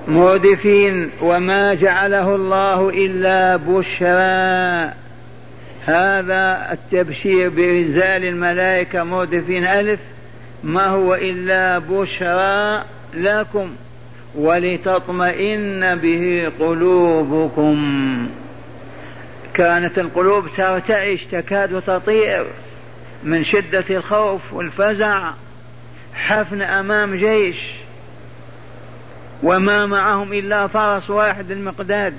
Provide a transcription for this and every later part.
مردفين وما جعله الله إلا بشرى. هذا التبشير بإنزال الملائكة مردفين ألف ما هو إلا بشرى لكم ولتطمئن به قلوبكم. كانت القلوب ترتعش تكاد تطير من شدة الخوف والفزع، حفن أمام جيش وما معهم إلا فرس واحد المقداد.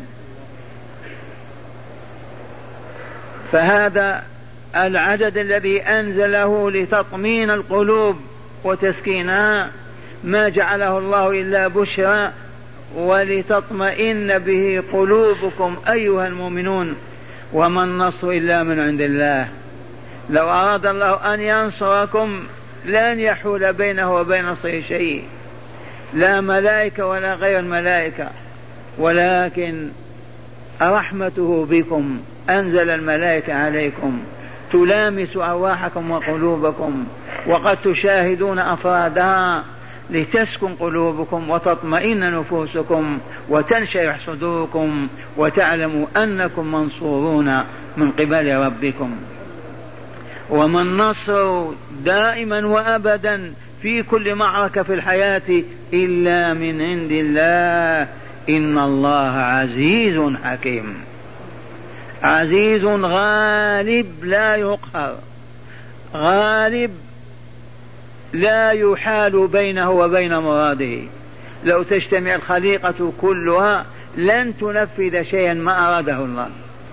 فهذا العدد الذي أنزله لتطمين القلوب وتسكينها، ما جعله الله إلا بشرى ولتطمئن به قلوبكم أيها المؤمنون. وما النصر إلا من عند الله. لو أراد الله أن ينصركم لن يحول بينه وبين نصره شيء، لا ملائكة ولا غير الملائكة، ولكن رحمته بكم أنزل الملائكة عليكم تلامس أرواحكم وقلوبكم، وقد تشاهدون أفرادها لتسكن قلوبكم وتطمئن نفوسكم وتنشرح صدوركم وتعلموا أنكم منصورون من قبل ربكم. وما النصر دائما وأبدا في كل معركة في الحياة إلا من عند الله. إن الله عزيز حكيم، عزيز غالب لا يقهر، غالب لا يحال بينه وبين مراده. لو تجتمع الخليقة كلها لن تنفذ شيئا ما أراده الله.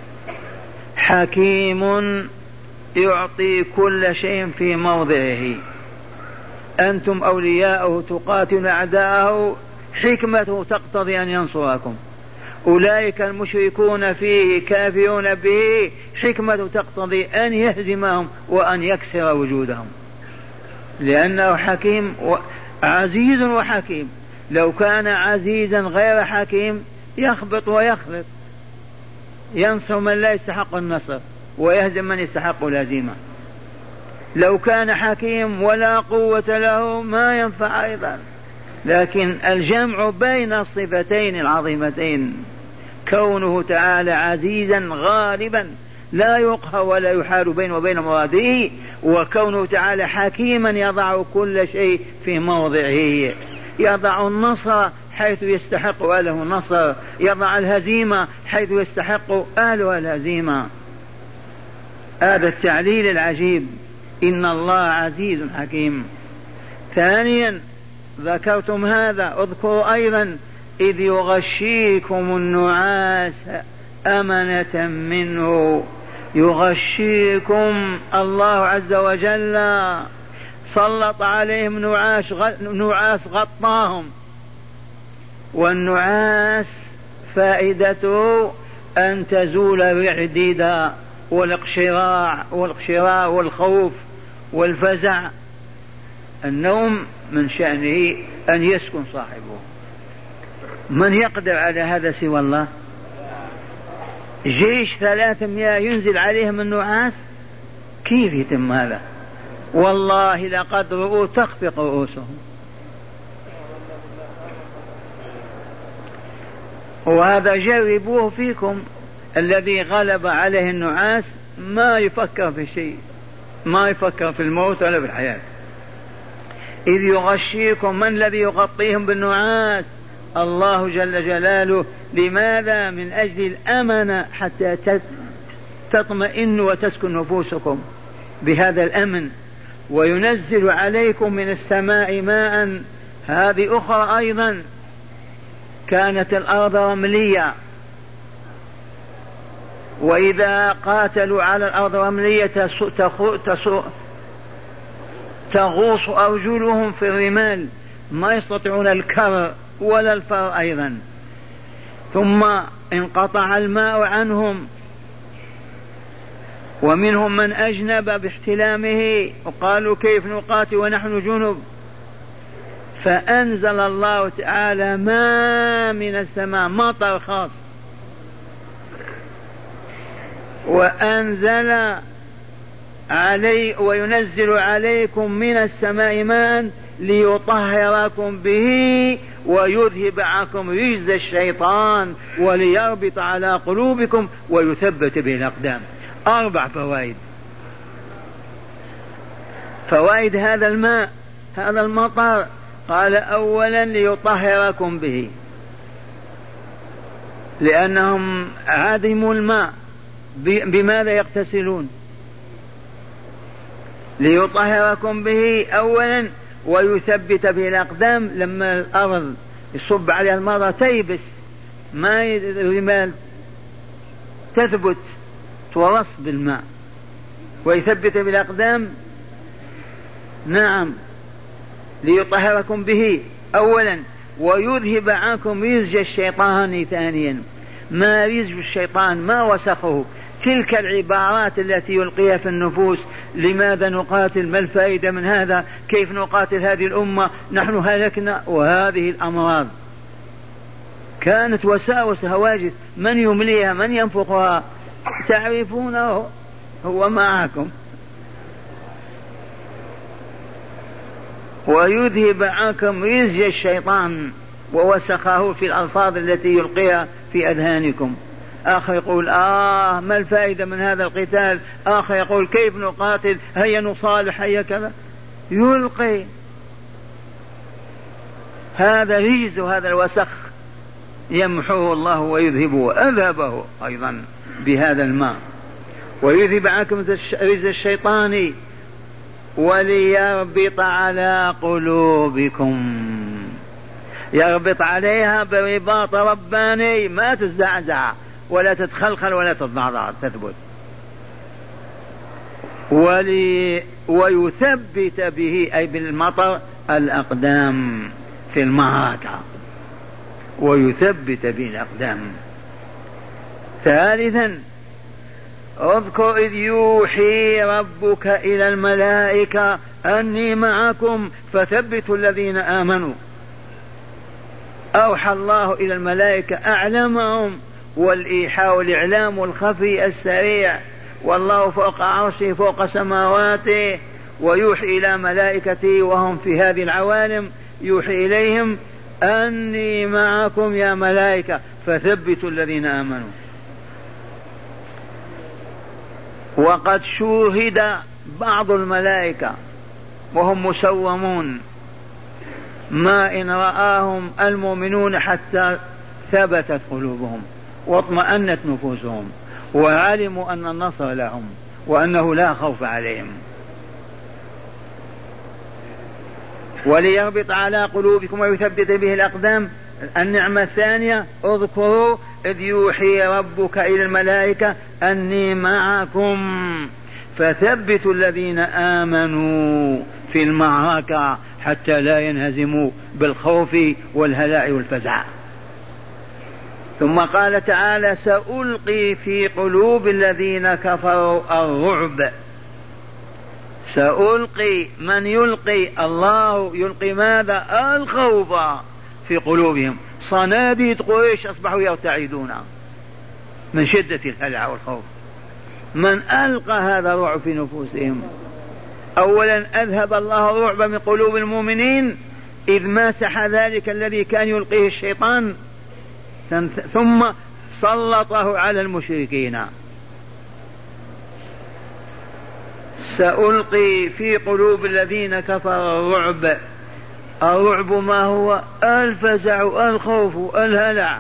حكيم يعطي كل شيء في موضعه. أنتم أولياؤه تقاتلون أعداءه، حكمته تقتضي أن ينصركم. أولئك المشركون فيه كافرون به، حكمته تقتضي أن يهزمهم وأن يكسر وجودهم، لأنه حكيم عزيز وحكيم. لو كان عزيزا غير حكيم يخبط ويخلط، ينصر من لا يستحق النصر ويهزم من يستحق الهزيمة. لو كان حكيم ولا قوة له ما ينفع أيضا. لكن الجمع بين الصفتين العظيمتين، كونه تعالى عزيزا غالبا لا يقهر ولا يحال بينه وبين مراده، وكونه تعالى حكيما يضع كل شيء في موضعه، يضع النصر حيث يستحق أهله النصر، يضع الهزيمة حيث يستحق أهلها الهزيمة. هذا التعليل العجيب، إن الله عزيز حكيم. ثانيا ذكرتم هذا، اذكروا أيضا إذ يغشيكم النعاس أمنة منه. يغشيكم الله عز وجل، سلط عليهم نعاس غطاهم. والنعاس فائدته أن تزول الرعديد والاقشراع والخوف والفزع. النوم من شأنه أن يسكن صاحبه. من يقدر على هذا سوى الله؟ جيش 300 ينزل عليهم النعاس، كيف يتم هذا؟ والله لقد رؤوا تخفق رؤوسهم. وهذا جربوه فيكم. الذي غلب عليه النعاس ما يفكر في شيء، ما يفكر في الموت ولا في الحياة. إذ يغشيكم، من الذي يغطيهم بالنعاس؟ الله جل جلاله. لماذا؟ من أجل الأمن، حتى تطمئن وتسكن نفوسكم بهذا الأمن. وينزل عليكم من السماء ماء. هذه أخرى أيضا، كانت الأرض رملية، وإذا قاتلوا على الأرض رملية تغوص أرجلهم في الرمال، ما يستطيعون الكر ولا الفر أيضا. ثم انقطع الماء عنهم، ومنهم من أجنب باحتلامه وقالوا كيف نقاتل ونحن جنب. فأنزل الله تعالى ماء من السماء، مطر خاص، وينزل عليكم من السماء ماء ليطهركم به ويذهب عنكم رجز الشيطان وليربط على قلوبكم ويثبت به الأقدام. 4 فوائد. فوائد هذا الماء، هذا المطر. قال أولا ليطهركم به، لأنهم عدموا الماء، بماذا يغتسلون؟ ليطهركم به أولا ويثبت به الأقدام. لما الأرض يصب عليها المطر تيبس، ما الرمال تثبت تورص بالماء، ويثبت بالأقدام. نعم، ليطهركم به أولا ويذهب عنكم رزج الشيطان ثانيا. ما رزج الشيطان؟ ما وسخه؟ تلك العبارات التي يلقيها في النفوس: لماذا نقاتل؟ ما الفائدة من هذا؟ كيف نقاتل هذه الأمة؟ نحن هلكنا. وهذه الأمراض كانت وساوس هواجس، من يمليها؟ من ينفخها؟ تعرفونه، هو معكم. ويذهب عنكم رزج الشيطان ووسخه في الألفاظ التي يلقيها في أذهانكم. آخر يقول ما الفائدة من هذا القتال؟ آخر يقول كيف نقاتل؟ هيا نصالح، هيا كذا. يلقي هذا رجز، هذا الوسخ يمحوه الله ويذهبه، أذهبه أيضا بهذا الماء. ويذهب عنكم رجز الشيطان وليربط على قلوبكم. يربط عليها برباط رباني، ما تزعزع ولا تتخلخل ولا تتضعضع، تثبت. ويثبت به أي بالمطر الأقدام في المعركة، ويثبت به الأقدام. ثالثا اذكر إذ يوحي ربك إلى الملائكة أني معكم فثبتوا الذين آمنوا. أوحى الله إلى الملائكة، أعلمهم، والإيحاء والإعلام الخفي السريع، والله فوق عرشه فوق سماواته، ويوحي إلى ملائكته وهم في هذه العوالم، يوحي إليهم أني معكم يا ملائكة فثبتوا الذين آمنوا. وقد شوهد بعض الملائكة وهم مسومون ما إن رآهم المؤمنون حتى ثبتت قلوبهم واطمأنت نفوسهم وعلموا أن النصر لهم وأنه لا خوف عليهم. وليربط على قلوبكم ويثبت به الأقدام. النعمة الثانية اذكروا إذ يوحي ربك إلى الملائكة أني معكم فثبتوا الذين آمنوا في المعركة حتى لا ينهزموا بالخوف والهلاع والفزع. ثم قال تعالى سألقي في قلوب الذين كفروا الرعب. سألقي، من يلقي؟ الله يلقي ماذا؟ الخوف في قلوبهم. صناديد قريش أصبحوا يرتعدون من شدة الهلع والخوف. من ألقى هذا الرعب في نفوسهم؟ أولا أذهب الله الرعب من قلوب المؤمنين إذ مسح ذلك الذي كان يلقيه الشيطان، ثم سلطه على المشركين. سألقي في قلوب الذين كفروا الرعب. الرعب ما هو؟ الفزع، الخوف، الهلع.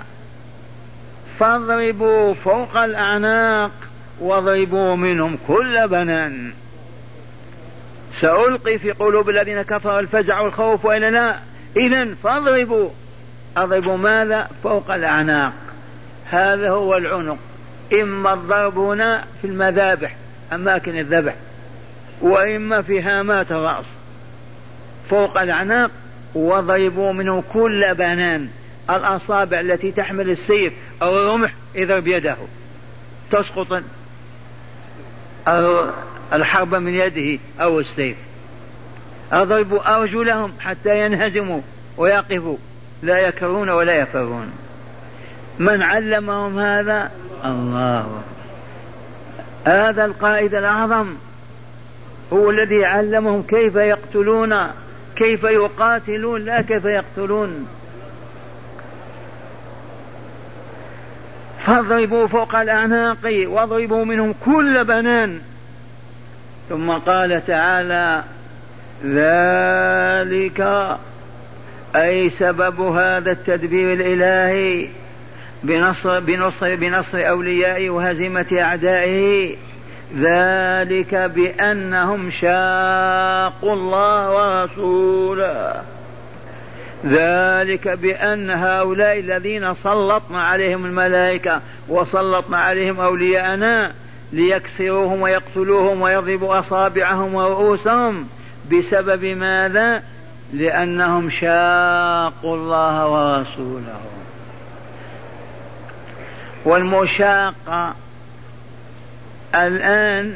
فاضربوا فوق الأعناق واضربوا منهم كل بنان. سألقي في قلوب الذين كفروا الفزع والخوف وإلا لا؟ إذن فاضربوا. أضربوا ماذا؟ فوق الأعناق. هذا هو العنق. إما الضرب هنا في المذابح أماكن الذبح، وإما في هامات الرأس فوق الأعناق. وضربوا منه كل بنان. الأصابع التي تحمل السيف أو الرمح اضرب يده تسقط الحرب من يده أو السيف. أضربوا أرجلهم حتى ينهزموا ويقفوا لا يكرون ولا يفرون. من علمهم هذا؟ الله. هذا القائد الأعظم هو الذي علمهم كيف يقتلون كيف يقاتلون لا كيف يقتلون. فاضربوا فوق الأعناق واضربوا منهم كل بنان. ثم قال تعالى ذلك أي سبب هذا التدبير الإلهي بنصر أوليائه وهزيمة أعدائه، ذلك بأنهم شاقوا الله ورسوله، ذلك بأن هؤلاء الذين سلطنا عليهم الملائكة وسلطنا عليهم أولياءنا ليكسروهم ويقتلوهم ويضربوا أصابعهم ورؤوسهم بسبب ماذا؟ لأنهم شاقوا الله ورسوله. والمشاقة الآن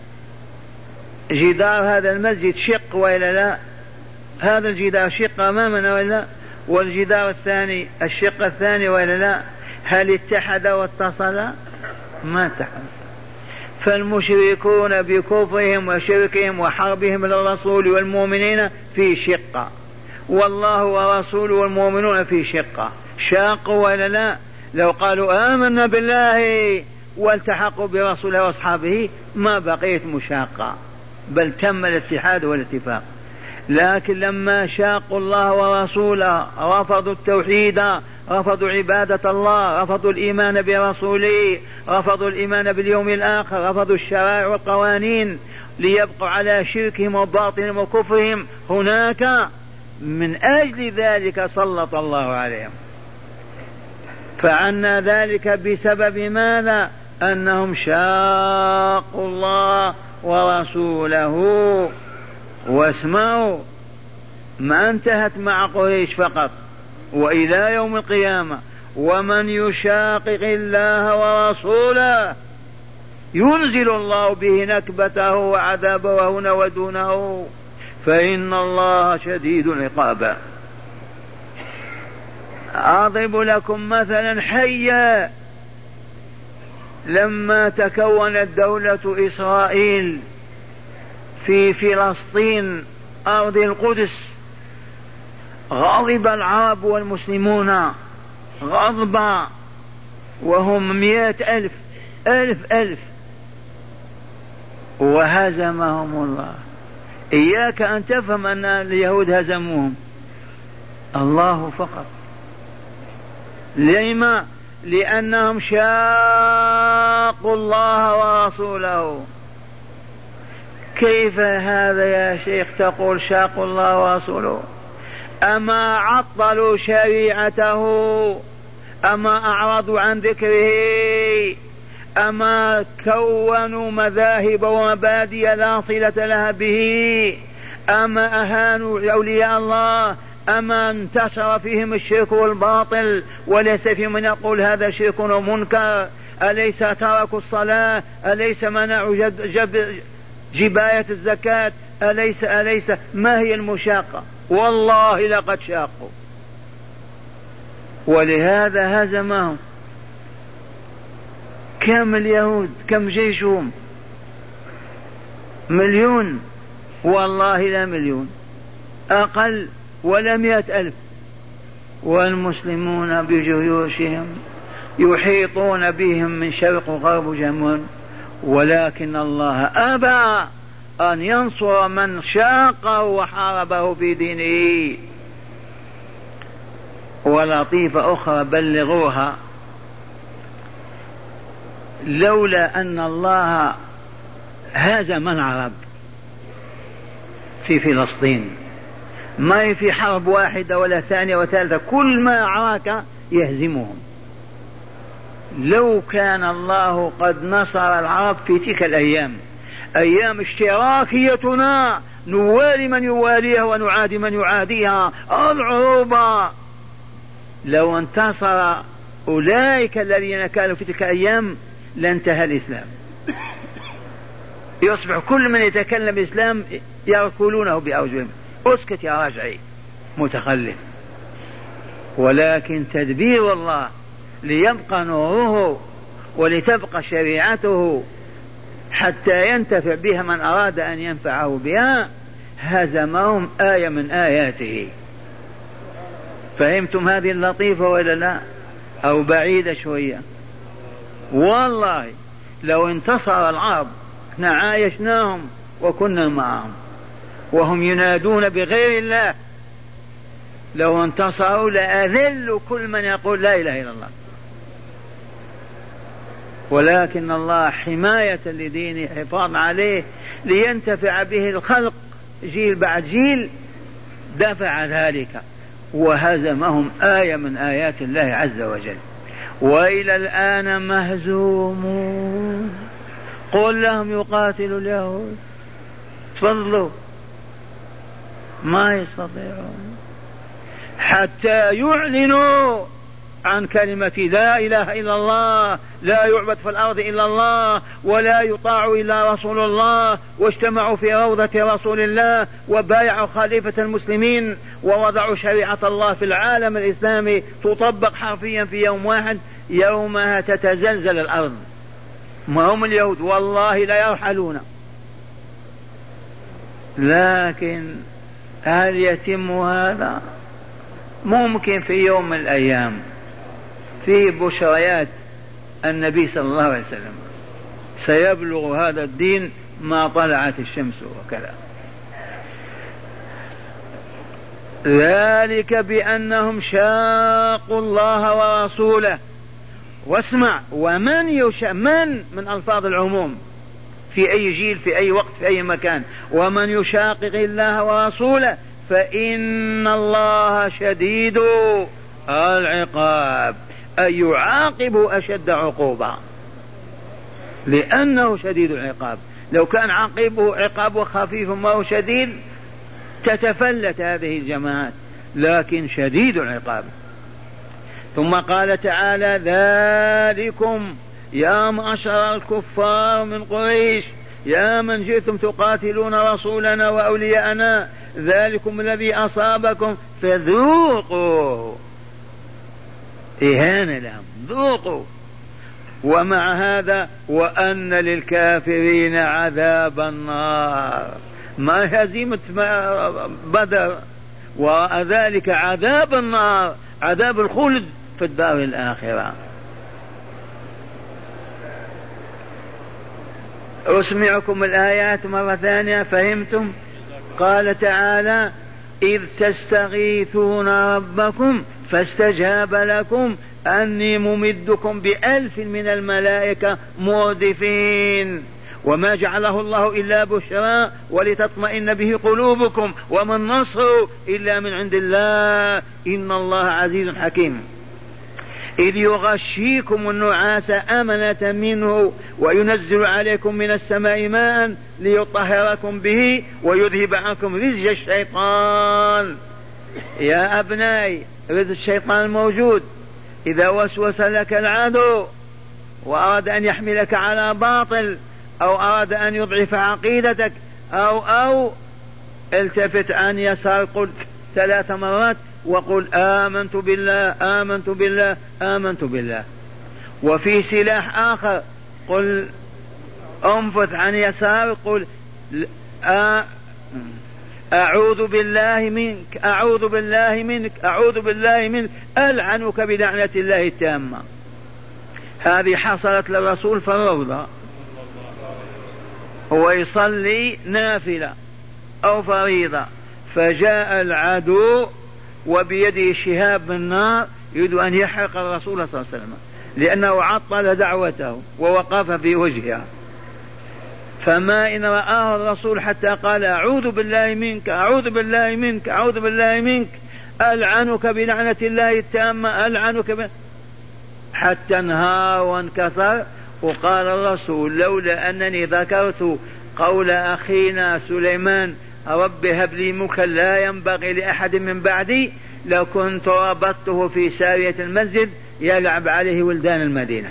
جدار هذا المسجد شق وإلا لا؟ هذا الجدار شق أمامنا وإلا؟ والجدار الثاني الشق الثاني وإلا لا؟ هل اتحد واتصل؟ ما اتحد. فالمشركون بكفرهم وشركهم وحربهم للرسول والمؤمنين في شقة، والله ورسوله والمؤمنون في شقة. شاقوا وإلا لا؟ لو قالوا آمنا بالله والتحقوا برسوله وأصحابه ما بقيت مشاقة، بل تم الاتحاد والاتفاق. لكن لما شاقوا الله ورسوله رفضوا التوحيد، رفضوا عبادة الله، رفضوا الإيمان برسوله، رفضوا الإيمان باليوم الآخر، رفضوا الشرائع والقوانين ليبقوا على شركهم وباطلهم وكفرهم، هناك من أجل ذلك سلط الله عليهم. فعنا ذلك بسبب ماذا؟ أنهم شاقوا الله ورسوله. واسمعوا، ما انتهت مع قريش فقط، وإلى يوم القيامة ومن يشاقق الله ورسوله ينزل الله به نكبته وعذابه هنا ودونه فإن الله شديد العقاب. أضرب لكم مثلا حيا. لما تكونت دولة إسرائيل في فلسطين أرض القدس غضب العرب والمسلمون غضبا، وهم 100,000 ألف وهزمهم الله. إياك أن تفهم أن اليهود هزموهم، الله فقط. لما؟ لأنهم شاقوا الله ورسوله. كيف هذا يا شيخ تقول شاقوا الله ورسوله؟ أما عطلوا شريعته؟ أما أعرضوا عن ذكره؟ أما كونوا مذاهب ومبادئ لا صلة لها به؟ أما أهانوا أولياء الله؟ أما انتشر فيهم الشرك والباطل وليس فيهم من يقول هذا شرك ومنكر؟ أليس تركوا الصلاة؟ أليس منعوا جباية الزكاة؟ أليس ما هي المشاقة؟ والله لقد شاقوا، ولهذا هزمهم. كم اليهود؟ كم جيشهم؟ 1,000,000؟ والله لا 1,000,000، أقل، ولا 100,000. والمسلمون بجيوشهم يحيطون بهم من شرق وغرب جميعا، ولكن الله أبى أن ينصر من شاقه وحاربه في دينه. ولطيفة أخرى بلغوها، لولا أن الله هزم العرب في فلسطين، ما في حرب واحدة ولا ثانية وثالثة، كل ما عراك يهزمهم. لو كان الله قد نصر العرب في تلك الأيام، أيام اشتراكيتنا، نوالي من يواليها ونعادي من يعاديها، العروبة، لو انتصر أولئك الذين كانوا في تلك الأيام لانتهى الإسلام. يصبح كل من يتكلم الإسلام يركلونه بأوجههم. اسكت يا رجعي متخلف. ولكن تدبير الله ليبقى نوره ولتبقى شريعته حتى ينتفع بها من أراد أن ينفعه بها، هزمهم آية من آياته. فهمتم هذه اللطيفة ولا لا؟ أو بعيدة شوية؟ والله لو انتصر العرب احنا عايشناهم وكنا معهم وهم ينادون بغير الله، لو انتصروا لأذلوا كل من يقول لا إله إلا الله. ولكن الله حماية لدينه، حفاظ عليه لينتفع به الخلق جيل بعد جيل، دفع ذلك وهزمهم آية من آيات الله عز وجل. وإلى الآن مهزومون. قل لهم يقاتلوا اليهود، تفضلوا، ما يستطيعون حتى يعلنوا عن كلمة لا إله إلا الله، لا يعبد في الأرض إلا الله، ولا يطاع إلا رسول الله. واجتمعوا في روضة رسول الله وبايعوا خليفة المسلمين ووضعوا شريعة الله في العالم الإسلامي تطبق حرفيا في يوم واحد، يومها تتزلزل الأرض. ما هم اليهود والله لا يرحلون. لكن هل يتم هذا؟ ممكن في يوم من الأيام. في بشريات النبي صلى الله عليه وسلم سيبلغ هذا الدين ما طلعت الشمس وكذا. ذلك بأنهم شاقوا الله ورسوله. واسمع، ومن من ألفاظ العموم في أي جيل في أي وقت في أي مكان. ومن يشاقق الله ورسوله فإن الله شديد العقاب، أي يعاقب أشد عقوبة لأنه شديد العقاب. لو كان عقابه خفيف ما هو شديد تتفلت هذه الجماعات، لكن شديد العقاب. ثم قال تعالى: ذلكم يا معشر الكفار من قريش يا من جئتم تقاتلون رسولنا وأولياءنا، ذلكم الذي أصابكم فذوقوا. إهانة لهم، ذوقوا. ومع هذا وأن للكافرين عذاب النار، ما هزيمة بدر، وذلك عذاب النار، عذاب الخلد في الدار الآخرة. أسمعكم الآيات مرة ثانية، فهمتم؟ قال تعالى: إذ تستغيثون ربكم فاستجاب لكم أني ممدكم ب1000 من الملائكة مردفين، وما جعله الله إلا بشرى ولتطمئن به قلوبكم وما النصر إلا من عند الله إن الله عزيز حكيم. إذ يغشيكم النعاس أمنة منه وينزل عليكم من السماء ماء ليطهركم به ويذهب عنكم رجز الشيطان. يا أبنائي، رجز الشيطان موجود. إذا وسوس لك العدو وأراد أن يحملك على باطل أو أراد أن يضعف عقيدتك أو التفت عن يسار، قل 3 مرات وقل آمنت بالله آمنت بالله آمنت بالله. وفي سلاح آخر، قل انفث عن يسار، قل أعوذ بالله منك أعوذ بالله منك أعوذ بالله منك ألعنك بلعنة الله التامة. هذه حصلت للرسول في الروضة، هو يصلي نافلة أو فريضة، فجاء العدو وبيده شهاب من نار يريد أن يحرق الرسول صلى الله عليه وسلم، لأنه عطل دعوته ووقف في وجهها. فما إن رآه الرسول حتى قال: أعوذ بالله منك أعوذ بالله منك أعوذ بالله منك ألعنك بلعنة الله التامة ألعنك حتى انهار وانكسر. وقال الرسول: لولا أنني ذكرت قول أخينا سليمان رب هب لي ملكا لا ينبغي لأحد من بعدي لكنت ربطته في سارية المسجد يلعب عليه ولدان المدينة.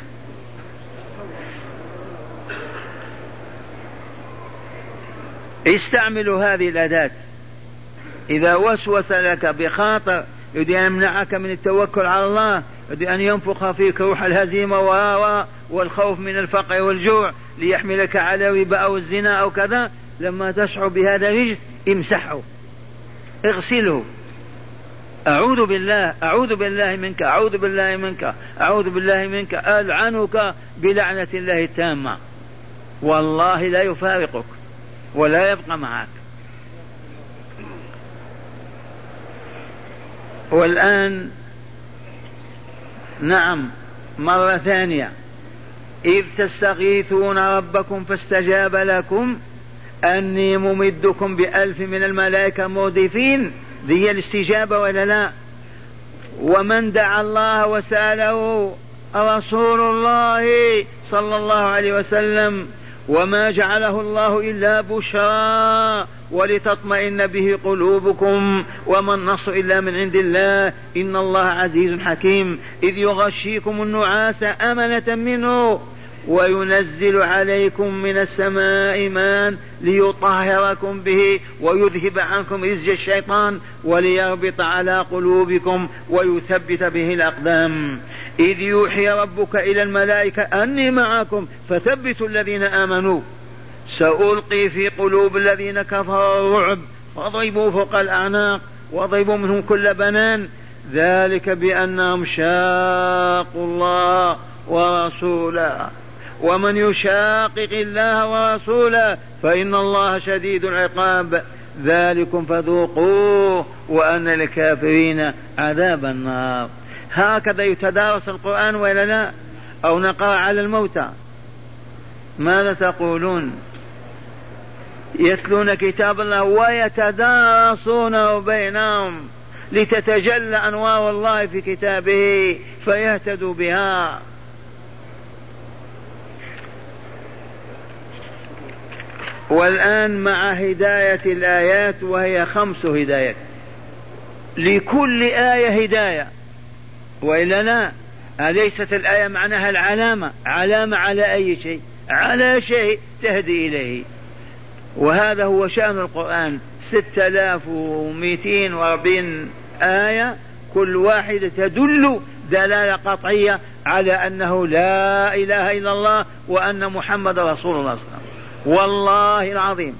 استعملوا هذه الأداة. إذا وسوس لك بخاطر يريد أن يمنعك من التوكل على الله، يريد أن ينفخ فيك روح الهزيمة والخوف من الفقر والجوع ليحملك على الربا أو الزنا أو كذا، لما تشعر بهذا الرجس امسحه اغسله، أعوذ بالله أعوذ بالله منك أعوذ بالله منك أعوذ بالله منك، ألعنك بلعنة الله التامة، والله لا يفارقك ولا يبقى معك. والآن نعم مرة ثانية، إذ تستغيثون ربكم فاستجاب لكم أني ممدكم ب1000 من الملائكة مردفين، ذي الاستجابة ولا لا؟ ومن دعا الله وسأله رسول الله صلى الله عليه وسلم، وما جعله الله إلا بشرى ولتطمئن به قلوبكم وما النصر إلا من عند الله إن الله عزيز حكيم. إذ يغشيكم النعاس أمنة منه وينزل عليكم من السماء ماء ليطهركم به ويذهب عنكم رجز الشيطان وليربط على قلوبكم ويثبت به الأقدام. إذ يوحي ربك إلى الملائكة أني معكم فثبتوا الذين آمنوا سألقي في قلوب الذين كفروا الرعب فاضربوا فوق الأعناق واضربوا منهم كل بنان، ذلك بأنهم شاقوا الله ورسوله ومن يشاقق الله ورسوله فإن الله شديد العقاب، ذلكم فذوقوه وأن للكافرين عذاب النار. هكذا يتدارس القرآن ولا لا؟ أو نقرأ على الموتى؟ ماذا تقولون؟ يتلون كتاب الله ويتدارسونه بينهم لتتجلى أنوار الله في كتابه فيهتدوا بها. والآن مع هداية الآيات، وهي 5 هدايات، لكل آية هداية وإلا لا؟ أليست الآية معناها العلامة؟ علامة على أي شيء؟ على شيء تهدي إليه. وهذا هو شأن القرآن، 6240 آية، كل واحدة تدل دلالة قطعية على أنه لا إله إلا الله وأن محمد رسول الله صلى الله عليه وسلم. والله العظيم.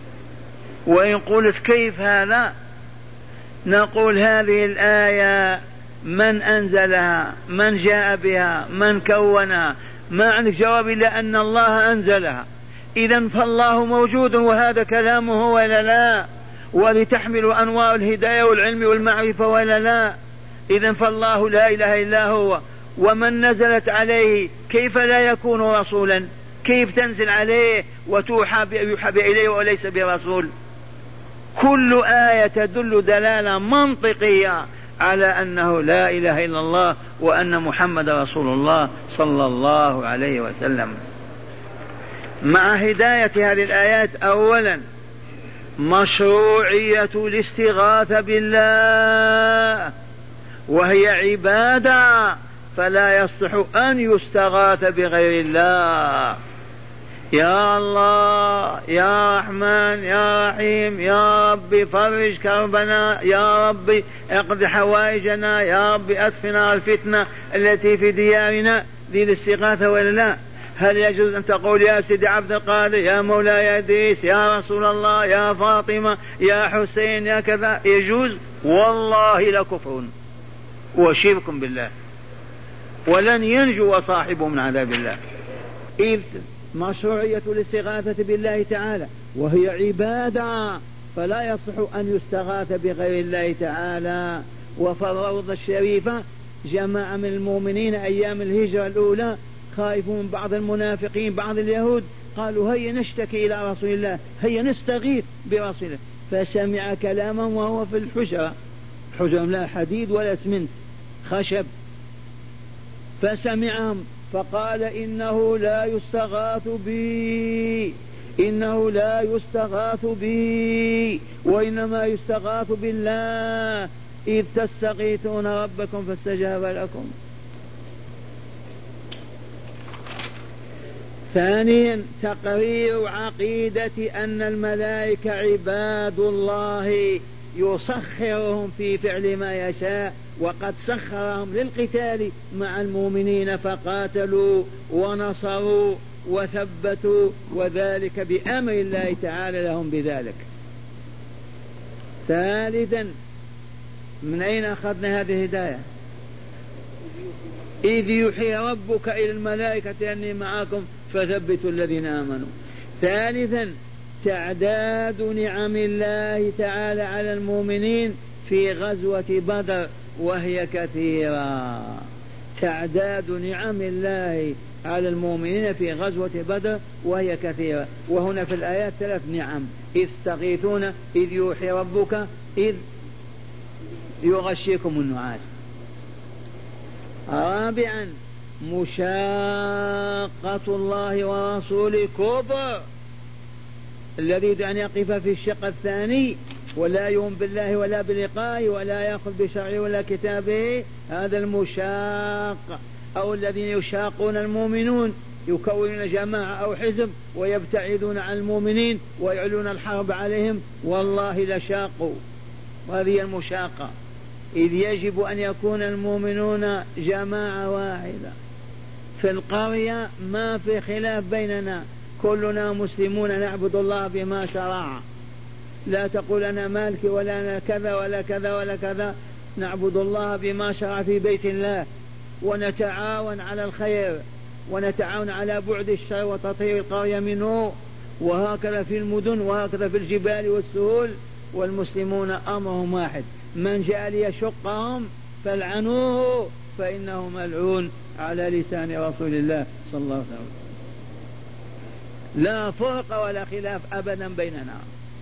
وإن قلت كيف هذا؟ نقول هذه الآية من أنزلها؟ من جاء بها؟ من كونها؟ ما عندك جواب إلا أن الله أنزلها. إذن فالله موجود وهذا كلامه ولا لا؟ ولتحمل أنوار الهداية والعلم والمعرفة ولا لا؟ إذن فالله لا إله إلا هو. ومن نزلت عليه كيف لا يكون رسولا؟ كيف تنزل عليه وتوحى إليه وليس برسول؟ كل آية تدل دلالة منطقية على أنه لا إله إلا الله وأن محمد رسول الله صلى الله عليه وسلم. مع هداية هذه الآيات، أولا مشروعية الاستغاثة بالله، وهي عبادة فلا يصح أن يستغاث بغير الله. يا الله يا رحمن يا رحيم يا رب فرج كربنا، يا رب اقض حوائجنا، يا رب أدفنا الفتنة التي في ديارنا، ذي الاستغاثة ولا لا؟ هل يجوز أن تقول يا سيدي عبد القادر يا مولاي إدريس يا رسول الله يا فاطمة يا حسين يا كذا؟ يجوز؟ والله لكفر وشرك بالله، ولن ينجو صاحبه من عذاب الله. إذ مشروعية الاستغاثة بالله تعالى وهي عبادة فلا يصح أن يستغاث بغير الله تعالى. وفي الروضة الشريفة جماعة من المؤمنين أيام الهجرة الأولى خائفون بعض المنافقين بعض اليهود، قالوا هيا نشتكي إلى رسول الله، هيا نستغيث برسول الله. فسمع كلامهم وهو في الحجرة، حجرة لا حديد ولا اسمنت، خشب، فسمعهم فقال إنه لا يستغاث بي، إنه لا يستغاث بي وإنما يستغاث بالله إذ تستغيثون ربكم فاستجاب لكم. ثانيا تقرير عقيدة أن الملائكة عباد الله يسخرهم في فعل ما يشاء، وقد سخرهم للقتال مع المؤمنين فقاتلوا ونصروا وثبتوا، وذلك بأمر الله تعالى لهم بذلك. ثالثا، من أين أخذنا هذه الهداية؟ إذ يوحي ربك إلى الملائكة أني معكم فثبتوا الذين آمنوا. ثالثا، تعداد نعم الله تعالى على المؤمنين في غزوة بدر وهي كثيرة. تعداد نعم الله على المؤمنين في غزوة بدر وهي كثيرة. وهنا في الآيات 3 نعم: إذ تستغيثون، إذ يوحي ربك، إذ يغشيكم النعاس. رابعا، مشاقة الله ورسوله كفر. الذي يريد أن يقف في الشق الثاني ولا يؤمن بالله ولا بلقائه ولا يأخذ بشرعه ولا كتابه، هذا المشاق، أو الذين يشاقون المؤمنون، يكونون جماعة أو حزب ويبتعدون عن المؤمنين ويعلون الحرب عليهم، والله لشاقوا. وهذه المشاقة. إذ يجب أن يكون المؤمنون جماعة واحدة في القرية، ما في خلاف بيننا، كلنا مسلمون نعبد الله بما شرع. لا تقول أنا مالكي ولا أنا كذا ولا كذا ولا كذا، نعبد الله بما شرع في بيت الله، ونتعاون على الخير، ونتعاون على بعد الشر وتطهير القرية منه، وهكذا في المدن وهكذا في الجبال والسهول. والمسلمون أمرهم واحد: من جاء ليشقهم فالعنوه فإنه ملعون، على لسان رسول الله صلى الله عليه وسلم. لا فرق ولا خلاف أبدا بيننا.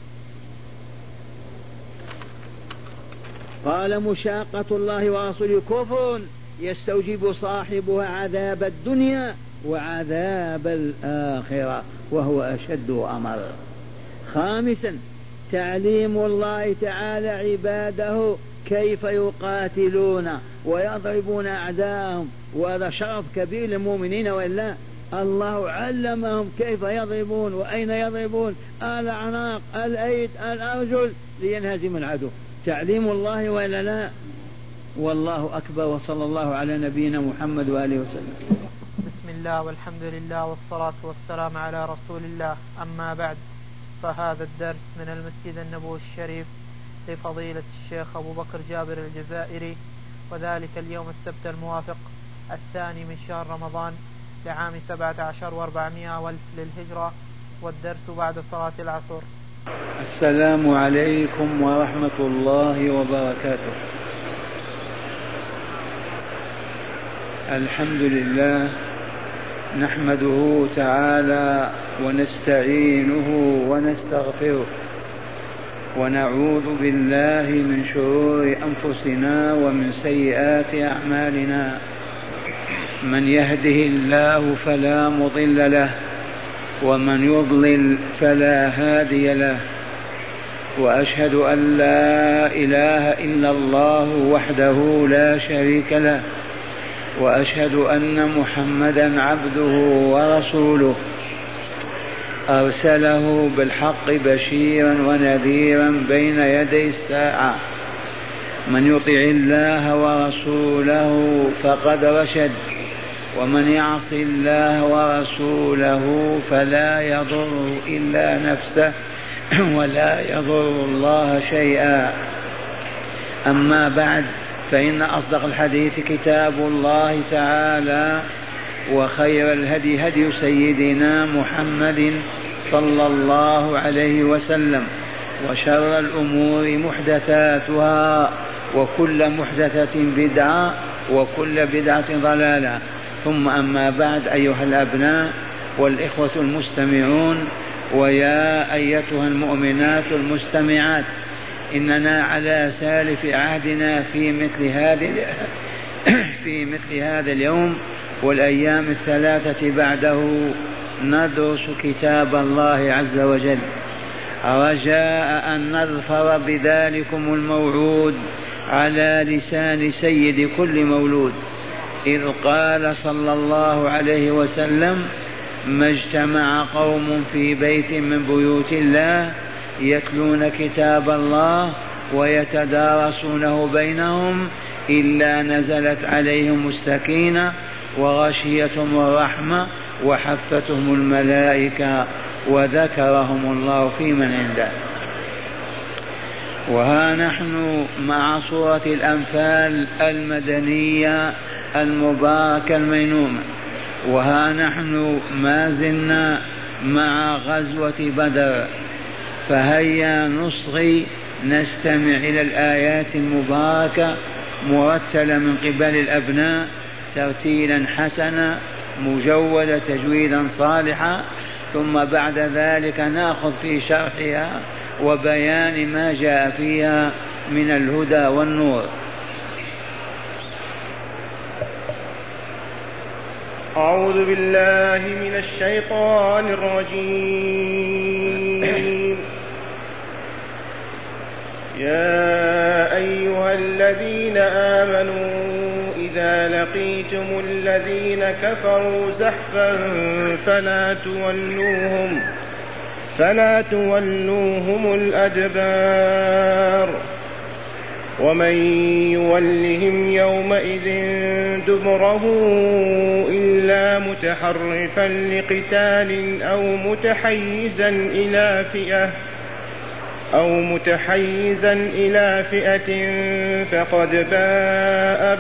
قال: مشاقة الله ورسوله كفر يستوجب صاحبها عذاب الدنيا وعذاب الآخرة، وهو أشد أمر. خامسا، تعليم الله تعالى عباده كيف يقاتلون ويضربون أعداءهم، وهذا شرف كبير للمؤمنين، وإلا الله علمهم كيف يضربون وأين يضربون، الأعناق، الأيد، الأرجل، لينهزم العدو. تعليم الله وإلا لا؟ والله أكبر. وصلى الله على نبينا محمد وآله وسلم. بسم الله والحمد لله والصلاة والسلام على رسول الله. أما بعد، فهذا الدرس من المسجد النبوي الشريف لفضيلة الشيخ أبو بكر جابر الجزائري، وذلك اليوم السبت الموافق 2 من شهر رمضان لعام 17 و400 والف للهجرة، والدرس بعد صلاة العصر. السلام عليكم ورحمة الله وبركاته. الحمد لله، نحمده تعالى ونستعينه ونستغفره، ونعوذ بالله من شرور أنفسنا ومن سيئات أعمالنا. من يهده الله فلا مضل له، ومن يضلل فلا هادي له. وأشهد أن لا إله إلا الله وحده لا شريك له، وأشهد أن محمدا عبده ورسوله، أرسله بالحق بشيرا ونذيرا بين يدي الساعة. من يطع الله ورسوله فقد رشد، ومن يعص الله ورسوله فلا يضر إلا نفسه ولا يضر الله شيئا. أما بعد، فإن أصدق الحديث كتاب الله تعالى، وخير الهدي هدي سيدنا محمد صلى الله عليه وسلم، وشر الأمور محدثاتها، وكل محدثة بدعة، وكل بدعة ضلالة. ثم أما بعد، أيها الأبناء والإخوة المستمعون، ويا أيتها المؤمنات المستمعات، إننا على سالف عهدنا في مثل هذا اليوم والأيام الثلاثة بعده ندرس كتاب الله عز وجل، رجاء أن نظفر بذلكم الموعود على لسان سيد كل مولود، إذ قال صلى الله عليه وسلم: ما اجتمع قوم في بيت من بيوت الله يتلون كتاب الله ويتدارسونه بينهم إلا نزلت عليهم السكينة وغشيتهم الرحمة وحفتهم الملائكة وذكرهم الله في من عنده. وها نحن مع سورة الأنفال المدنية المباركة المينونة، وها نحن ما زلنا مع غزوة بدر، فهيا نصغي نستمع إلى الآيات المباركة مرتلة من قبل الأبناء ترتيلا حسنا مجودة تجويدا صالحا، ثم بعد ذلك نأخذ في شرحها وبيان ما جاء فيها من الهدى والنور. أعوذ بالله من الشيطان الرجيم. يا أيها الذين آمنوا إذا لقيتم الذين كفروا زحفا فلا تولوهم الأدبار، ومن يولهم يومئذ دبره إلا متحرفا لقتال أو متحيزا إلى فئة فقد باء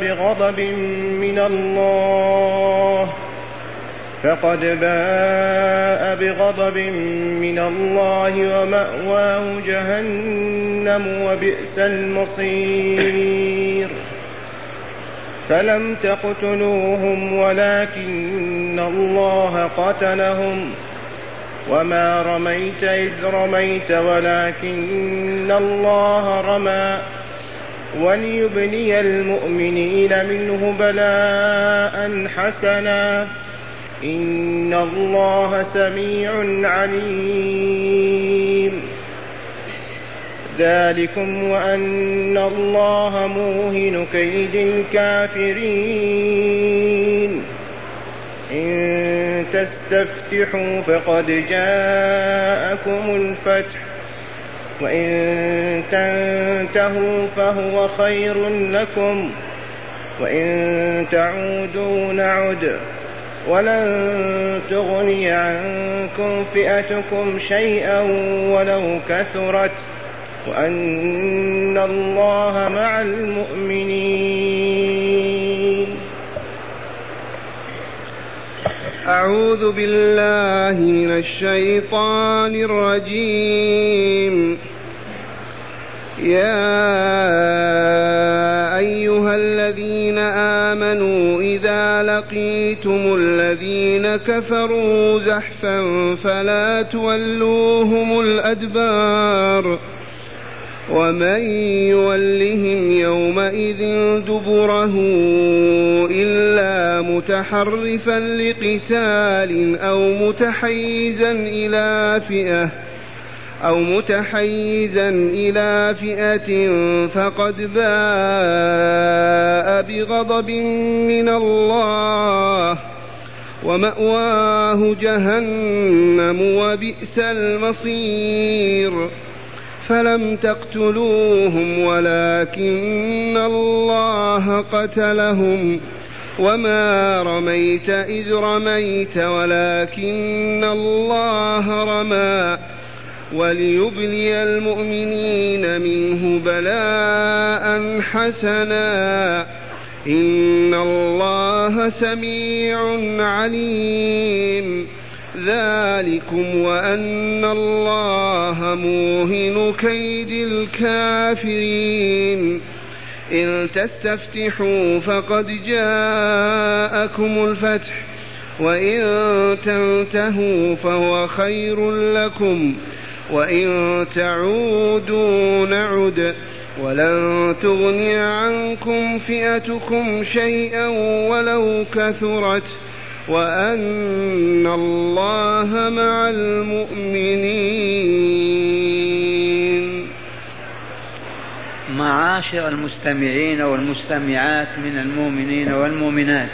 بغضب من الله ومأواه جهنم وبئس المصير. فلم تقتلوهم ولكن الله قتلهم وما رميت إذ رميت ولكن الله رمى وليبلي المؤمنين منه بلاء حسنا إن الله سميع عليم. ذلكم وأن الله موهن كيد الكافرين. إن تستفتحوا فقد جاءكم الفتح وإن تنتهوا فهو خير لكم وإن تعودوا نعد ولن تغني عنكم فئتكم شيئا ولو كثرت وأن الله مع المؤمنين. أعوذ بالله من الشيطان الرجيم. يا أيها الذين آمنوا إذا لقيتم الذين كفروا زحفا فلا تولوهم الأدبار، ومن يولهم يومئذ دبره إلا متحرفا لقتال أو متحيزا إلى فئة فقد باء بغضب من الله ومأواه جهنم وبئس المصير. فلم تقتلوهم ولكن الله قتلهم وما رميت إذ رميت ولكن الله رمى وليبلي المؤمنين منه بلاء حسنا إن الله سميع عليم. ذلكم وأن الله موهن كيد الكافرين. إن تستفتحوا فقد جاءكم الفتح وإن تنتهوا فهو خير لكم وإن تعودوا نعد ولن تغني عنكم فئتكم شيئا ولو كثرت وأن الله مع المؤمنين. معاشر المستمعين والمستمعات من المؤمنين والمؤمنات،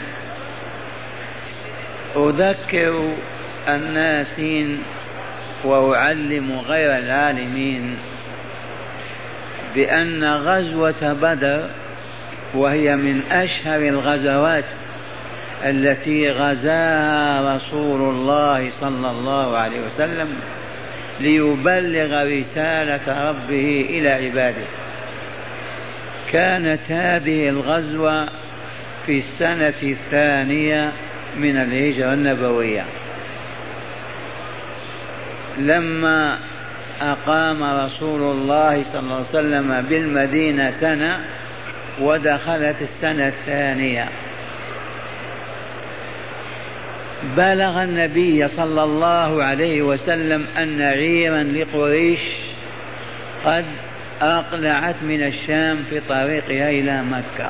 أذكر الناسين وأعلم غير العالمين بأن غزوة بدر وهي من أشهر الغزوات التي غزاها رسول الله صلى الله عليه وسلم ليبلغ رسالة ربه إلى عباده. كانت هذه الغزوة في السنة 2 من الهجرة النبوية، لما أقام رسول الله صلى الله عليه وسلم بالمدينة سنة ودخلت السنة 2. بلغ النبي صلى الله عليه وسلم أن عيرا لقريش قد أقلعت من الشام في طريقها إلى مكة.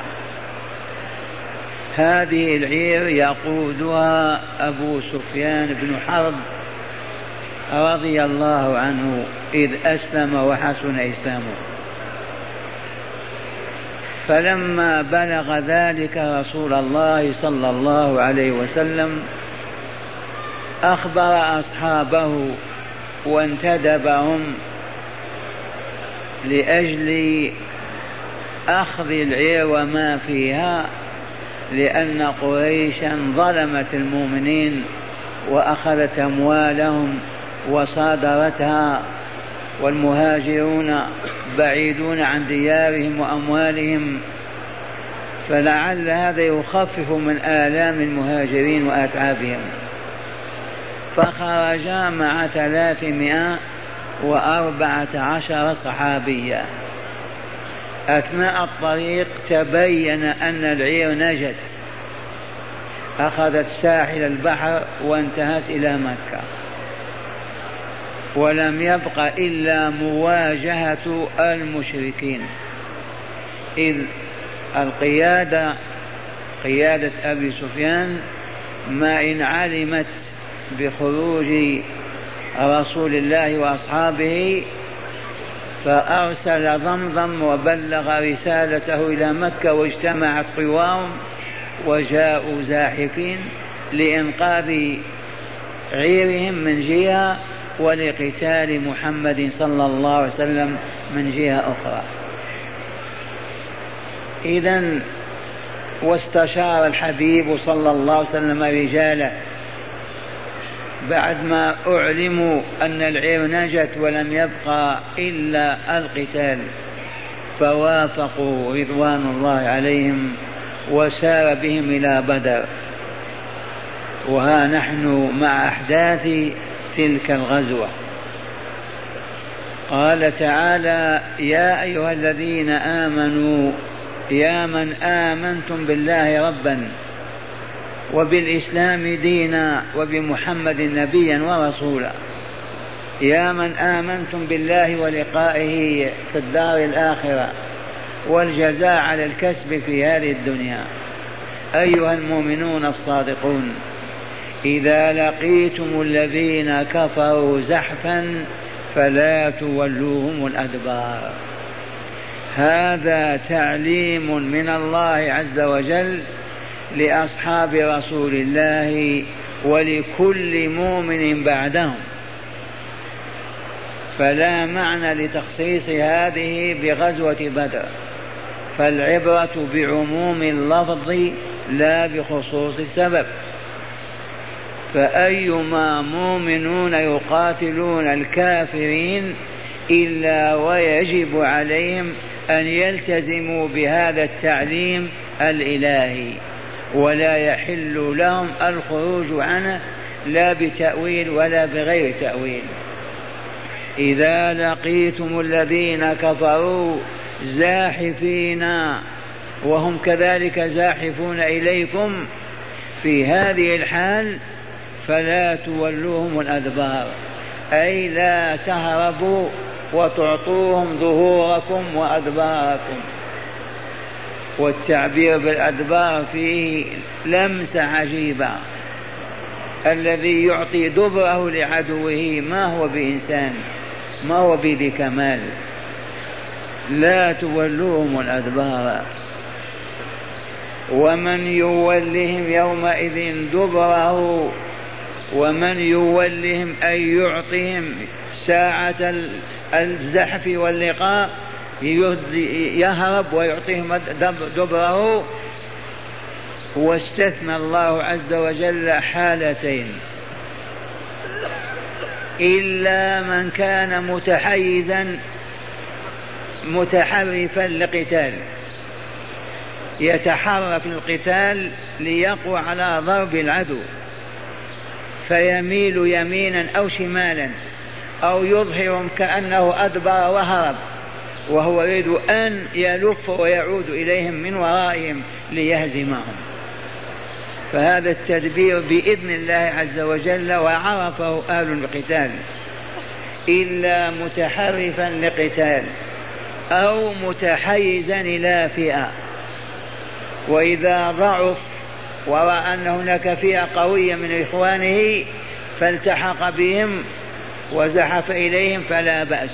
هذه العير يقودها أبو سفيان بن حرب رضي الله عنه إذ أسلم وحسن إسلامه. فلما بلغ ذلك رسول الله صلى الله عليه وسلم أخبر أصحابه وانتدبهم لأجل أخذ العير وما فيها، لأن قريشا ظلمت المؤمنين وأخذت أموالهم وصادرتها، والمهاجرون بعيدون عن ديارهم وأموالهم، فلعل هذا يخفف من آلام المهاجرين وأتعابهم. فخرجا مع 314 صحابيا. أثناء الطريق تبين أن العير نجت، أخذت ساحل البحر وانتهت إلى مكة، ولم يبق إلا مواجهة المشركين، إذ قيادة أبي سفيان ما إن علمت بخروج رسول الله وأصحابه فأرسل ضمضم وبلغ رسالته إلى مكة، واجتمعت قواهم وجاءوا زاحفين لإنقاذ عيرهم من جهة ولقتال محمد صلى الله عليه وسلم من جهة أخرى. إذن واستشار الحبيب صلى الله عليه وسلم رجاله بعد ما أعلموا أن العير نجت ولم يبقى إلا القتال، فوافقوا رضوان الله عليهم وسار بهم إلى بدر. وها نحن مع أحداث تلك الغزوة. قال تعالى: يا أيها الذين آمنوا، يا من آمنتم بالله ربا وبالإسلام دينا وبمحمد نبيا ورسولا، يا من آمنتم بالله ولقائه في الدار الآخرة والجزاء على الكسب في هذه الدنيا، أيها المؤمنون الصادقون، إذا لقيتم الذين كفروا زحفا فلا تولوهم الأدبار. هذا تعليم من الله عز وجل لأصحاب رسول الله ولكل مؤمن بعدهم، فلا معنى لتخصيص هذه بغزوة بدر، فالعبرة بعموم اللفظ لا بخصوص السبب. فأيما مؤمنون يقاتلون الكافرين إلا ويجب عليهم أن يلتزموا بهذا التعليم الإلهي، ولا يحل لهم الخروج عنه لا بتأويل ولا بغير تأويل. إذا لقيتم الذين كفروا زاحفين وهم كذلك زاحفون إليكم في هذه الحال فلا تولوهم الأدبار، أي لا تهربوا وتعطوهم ظهوركم وأدباركم. والتعبير بالأدبار فيه لمسة عجيبة، الذي يعطي دبره لعدوه ما هو بإنسان، ما هو بذي كمال. لا تولوهم الأدبار. ومن يولهم يومئذ دبره، ومن يولهم أي يعطيهم ساعة الزحف واللقاء يهرب ويعطيهم دبره. واستثنى الله عز وجل حالتين: إلا من كان متحرفا لقتال، يتحرف القتال ليقوى على ضرب العدو، فيميل يمينا أو شمالا أو يظهر كأنه أدبر وهرب وهو يريد أن يلف ويعود إليهم من ورائهم ليهزمهم. فهذا التدبير بإذن الله عز وجل وعرفه أهل القتال. إلا متحرفا لقتال أو متحيزا إلى فئة، وإذا ضعف ورأى أن هناك فئة قوية من إخوانه فالتحق بهم وزحف إليهم فلا بأس،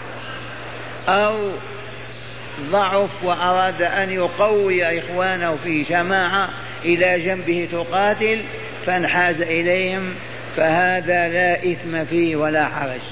أو ضعف وأراد أن يقوي إخوانه في جماعة إلى جنبه تقاتل فانحاز إليهم، فهذا لا إثم فيه ولا حرج.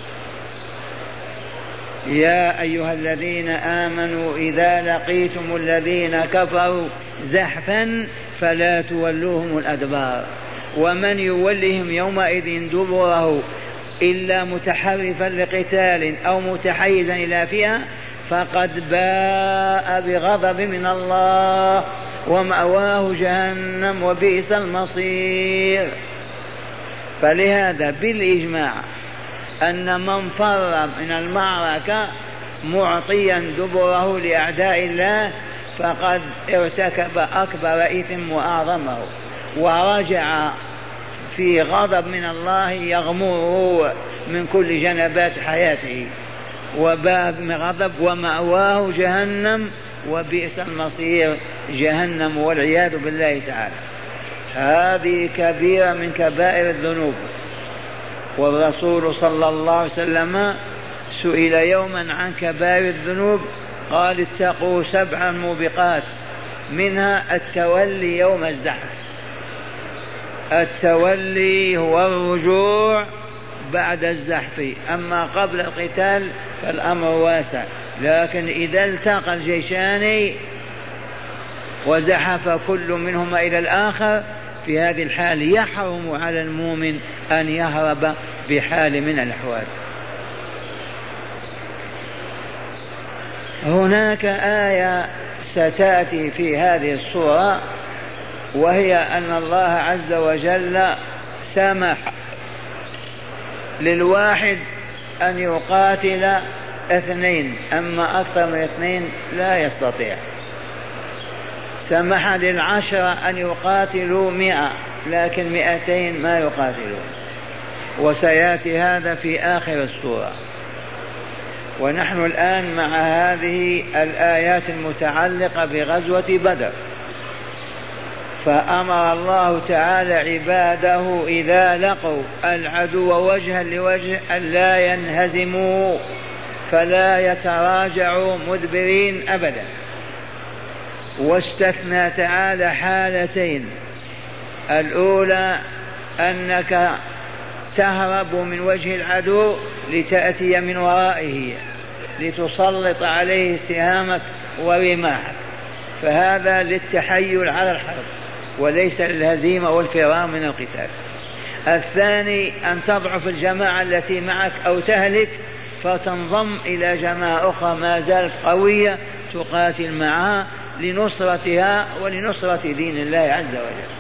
يا أيها الذين آمنوا إذا لقيتم الذين كفروا زحفا فلا تولوهم الأدبار ومن يولهم يومئذ دبره إلا متحرفا لقتال أو متحيزا إلى فئة فقد باء بغضب من الله ومأواه جهنم وبئس المصير. فلهذا بالإجماع أن من فر من المعركة معطيا دبره لأعداء الله فقد ارتكب أكبر إثم وأعظمه، ورجع في غضب من الله يغمره من كل جنبات حياته، وباء بغضب ومأواه جهنم وبئس المصير، جهنم والعياذ بالله تعالى. هذه كبيرة من كبائر الذنوب. والرسول صلى الله عليه وسلم سئل يوما عن كبائر الذنوب قال اتقوا 7 موبقات، منها التولي يوم الزحف. التولي هو الرجوع بعد الزحف، أما قبل القتال فالأمر واسع، لكن إذا التقى الجيشان وزحف كل منهما إلى الآخر في هذه الحال يحرم على المؤمن أن يهرب بحال من الأحوال. هناك آية ستأتي في هذه الصورة، وهي أن الله عز وجل سمح للواحد أن يقاتل 2، أما أكثر من 2 لا يستطيع. سمح ل10 أن يقاتلوا 100، لكن 200 ما يقاتلون، وسيأتي هذا في آخر السورة. ونحن الآن مع هذه الآيات المتعلقة بغزوة بدر، فأمر الله تعالى عباده إذا لقوا العدو وجها لوجه أن لا ينهزموا فلا يتراجعوا مدبرين أبدا. واستثنى تعالى حالتين: الأولى أنك تهرب من وجه العدو لتأتي من ورائه لتسلط عليه سهامك ورماحك، فهذا للتحيل على الحرب وليس للهزيمة والفرار من القتال. الثاني أن تضعف الجماعة التي معك أو تهلك فتنضم إلى جماعة أخرى ما زالت قوية تقاتل معها لنصرتها ولنصرة دين الله عز وجل.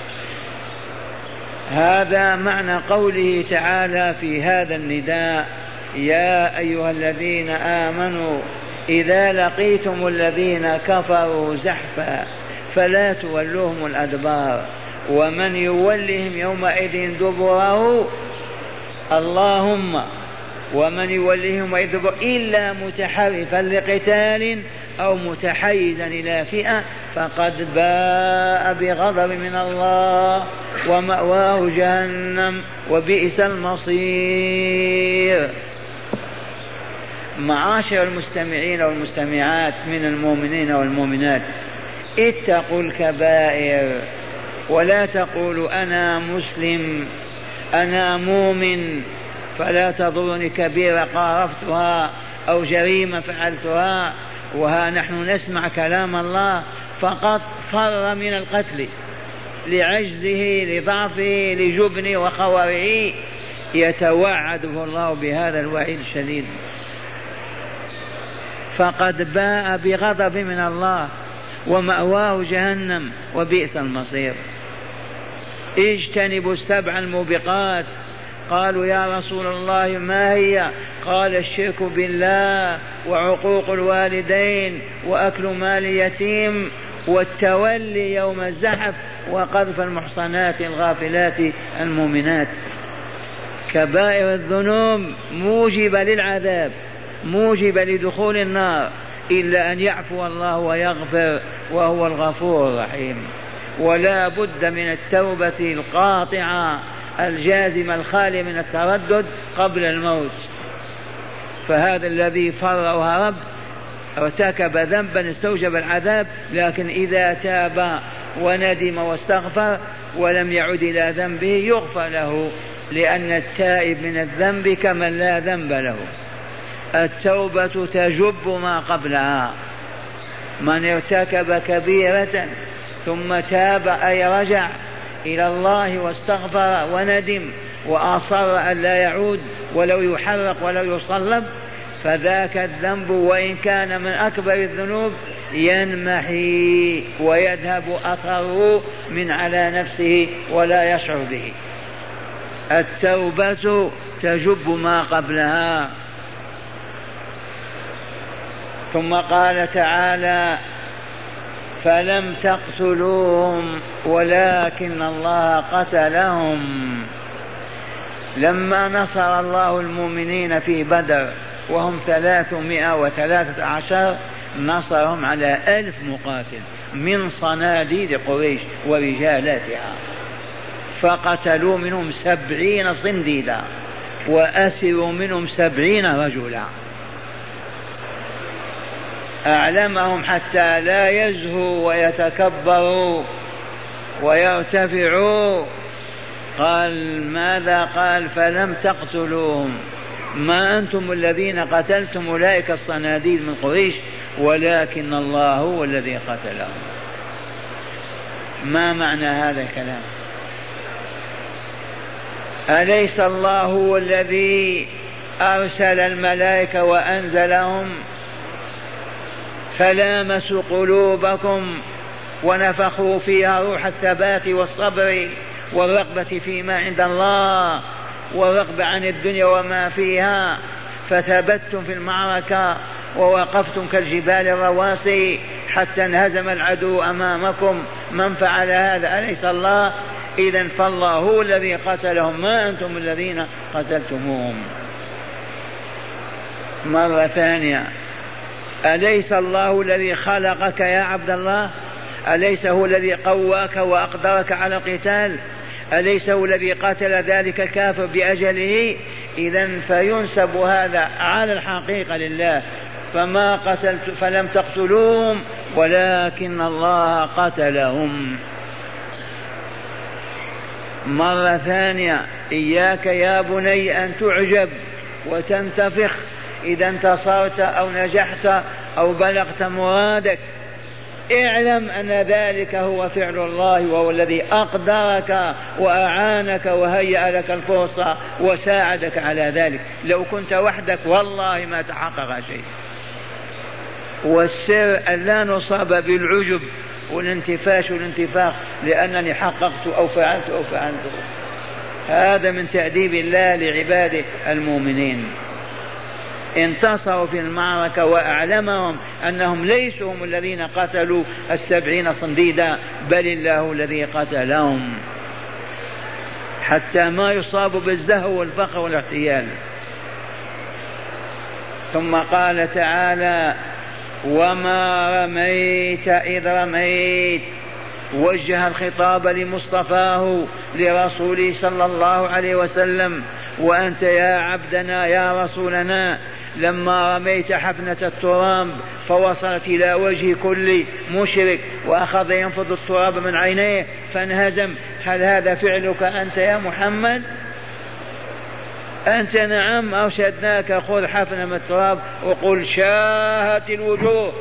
هذا معنى قوله تعالى في هذا النداء: يا أيها الذين آمنوا إذا لقيتم الذين كفروا زحفا فلا تولوهم الأدبار ومن يولهم يومئذ دبره اللهم ومن يولهم دبره إلا متحرفا لقتال أو متحيزا إلى فئة فقد باء بغضب من الله ومأواه جهنم وبئس المصير. معاشر المستمعين والمستمعات من المؤمنين والمؤمنات، اتقوا الكبائر ولا تقولوا أنا مسلم أنا مؤمن فلا تضرني كبيرة قارفتها أو جريمة فعلتها. وها نحن نسمع كلام الله فقط فر من القتل لعجزه لضعفه لجبنه وخواره، يتوعده الله بهذا الوعيد الشديد، فقد باء بغضب من الله ومأواه جهنم وبئس المصير. اجتنبوا السبع الموبقات. قالوا يا رسول الله ما هي؟ قال الشرك بالله وعقوق الوالدين وأكل مال اليتيم والتولي يوم الزحف وقذف المحصنات الغافلات المؤمنات. كبائر الذنوب موجبة للعذاب، موجبة لدخول النار، إلا أن يعفو الله ويغفر وهو الغفور الرحيم. ولا بد من التوبة القاطعة الجازمة الخالية من التردد قبل الموت. فهذا الذي فر وهرب ارتكب ذنبا استوجب العذاب، لكن إذا تاب وندم واستغفر ولم يعد إلى ذنبه يغفر له، لأن التائب من الذنب كمن لا ذنب له. التوبة تجب ما قبلها. من ارتكب كبيرة ثم تاب أي رجع إلى الله واستغفر وندم وأصر أن لا يعود ولو يحرق ولو يصلب، فذاك الذنب وإن كان من أكبر الذنوب ينمحي ويذهب أثره من على نفسه ولا يشعر به. التوبة تجب ما قبلها. ثم قال تعالى فلم تقتلوهم ولكن الله قتلهم. لما نصر الله المؤمنين في بدر وهم 313 نصرهم على 1000 مقاتل من صناديد قريش ورجالاتها، فقتلوا منهم 70 صنديدا وأسروا منهم 70 رجلا. أعلمهم حتى لا يزهوا ويتكبروا ويرتفعوا. قال ماذا؟ قال فلم تقتلوهم، ما أنتم الذين قتلتم أولئك الصناديد من قريش، ولكن الله هو الذي قتلهم. ما معنى هذا الكلام؟ أليس الله هو الذي أرسل الملائكة وأنزلهم فلامسوا قلوبكم ونفخوا فيها روح الثبات والصبر والرغبة فيما عند الله والرغبة عن الدنيا وما فيها، فثبتتم في المعركة ووقفتم كالجبال الرواسي حتى انهزم العدو أمامكم. من فعل هذا؟ أليس الله؟ إذن فالله هو الذي قتلهم، ما أنتم الذين قتلتموهم. مرة ثانية، أليس الله الذي خلقك يا عبد الله؟ أليس هو الذي قواك وأقدرك على القتال؟ أليس هو الذي قتل ذلك الكافر بأجله؟ إذن فينسب هذا على الحقيقة لله. فلم تقتلوهم ولكن الله قتلهم. مرة ثانية، إياك يا بني أن تعجب وتنتفخ إذا انتصرت أو نجحت أو بلغت مرادك. اعلم أن ذلك هو فعل الله، وهو الذي أقدرك وأعانك وهيأ لك الفرصة وساعدك على ذلك. لو كنت وحدك والله ما تحقق شيء. والسر أن لا نصاب بالعجب والانتفاش والانتفاخ لأنني حققت أو فعلت أو فعلت. هذا من تأديب الله لعباده المؤمنين. انتصروا في المعركة وأعلمهم أنهم ليسوا هم الذين قتلوا 70 صنديدا، بل الله الذي قتلهم حتى ما يصابوا بالزهو والفقر والاحتيال. ثم قال تعالى وما رميت إذ رميت، وجه الخطاب لمصطفاه لرسوله صلى الله عليه وسلم. وأنت يا عبدنا يا رسولنا لما رميت حفنة التراب فوصلت إلى وجه كل مشرك وأخذ ينفض التراب من عينيه فانهزم، هل هذا فعلك أنت يا محمد؟ أنت نعم أرشدناك خذ حفنة من التراب وقل شاهت الوجوه،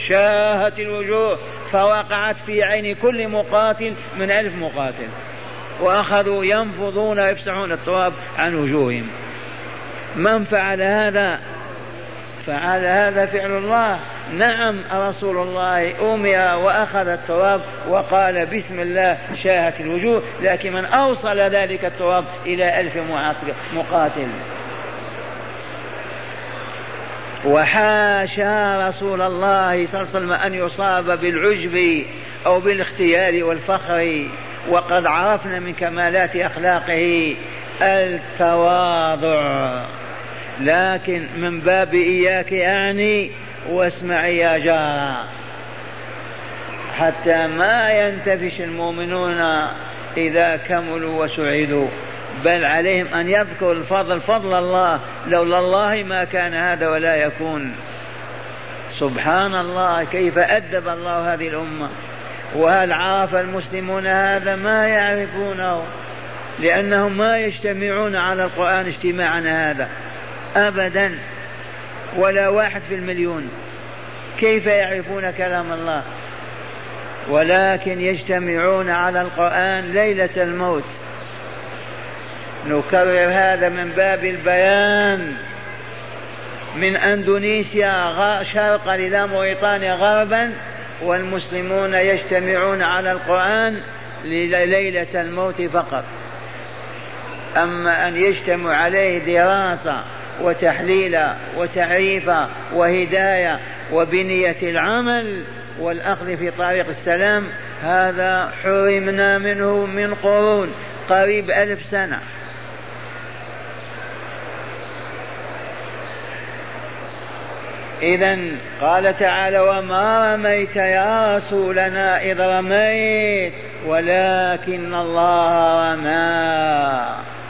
شاهت الوجوه، فوقعت في عين كل مقاتل من 1000 مقاتل. وأخذوا ينفضون ويفسحون التراب عن وجوههم. من فعل هذا؟ فعل هذا فعل الله. نعم رسول الله أمر وأخذ التراب وقال بسم الله شاهت الوجوه، لكن من أوصل ذلك التراب إلى 1000 مقاتل. وحاشا رسول الله صلى الله عليه وسلم أن يصاب بالعجب أو بالاختيار والفخر، وقد عرفنا من كمالات أخلاقه التواضع. لكن من باب إياك أعني واسمعي يا جارة، حتى ما ينتفش المؤمنون إذا كملوا وسعدوا، بل عليهم أن يذكروا الفضل، فضل الله، لولا الله ما كان هذا ولا يكون. سبحان الله، كيف أدب الله هذه الأمة. وهل عرف المسلمون هذا؟ ما يعرفونه، لأنهم ما يجتمعون على القرآن اجتماعنا هذا أبدا، ولا 1 في المليون. كيف يعرفون كلام الله؟ ولكن يجتمعون على القرآن ليلة الموت. نكرر هذا من باب البيان. من أندونيسيا شرقا إلى موريطانيا غربا، والمسلمون يجتمعون على القرآن ليلة الموت فقط. أما أن يجتمع عليه دراسة وتحليل وتعريف وهداية وبنية العمل والأخذ في طريق السلام، هذا حرمنا منه من قرون، قريب 1000 سنة. إذن قال تعالى وما رميت يا رسولنا إذ رميت ولكن الله رمى.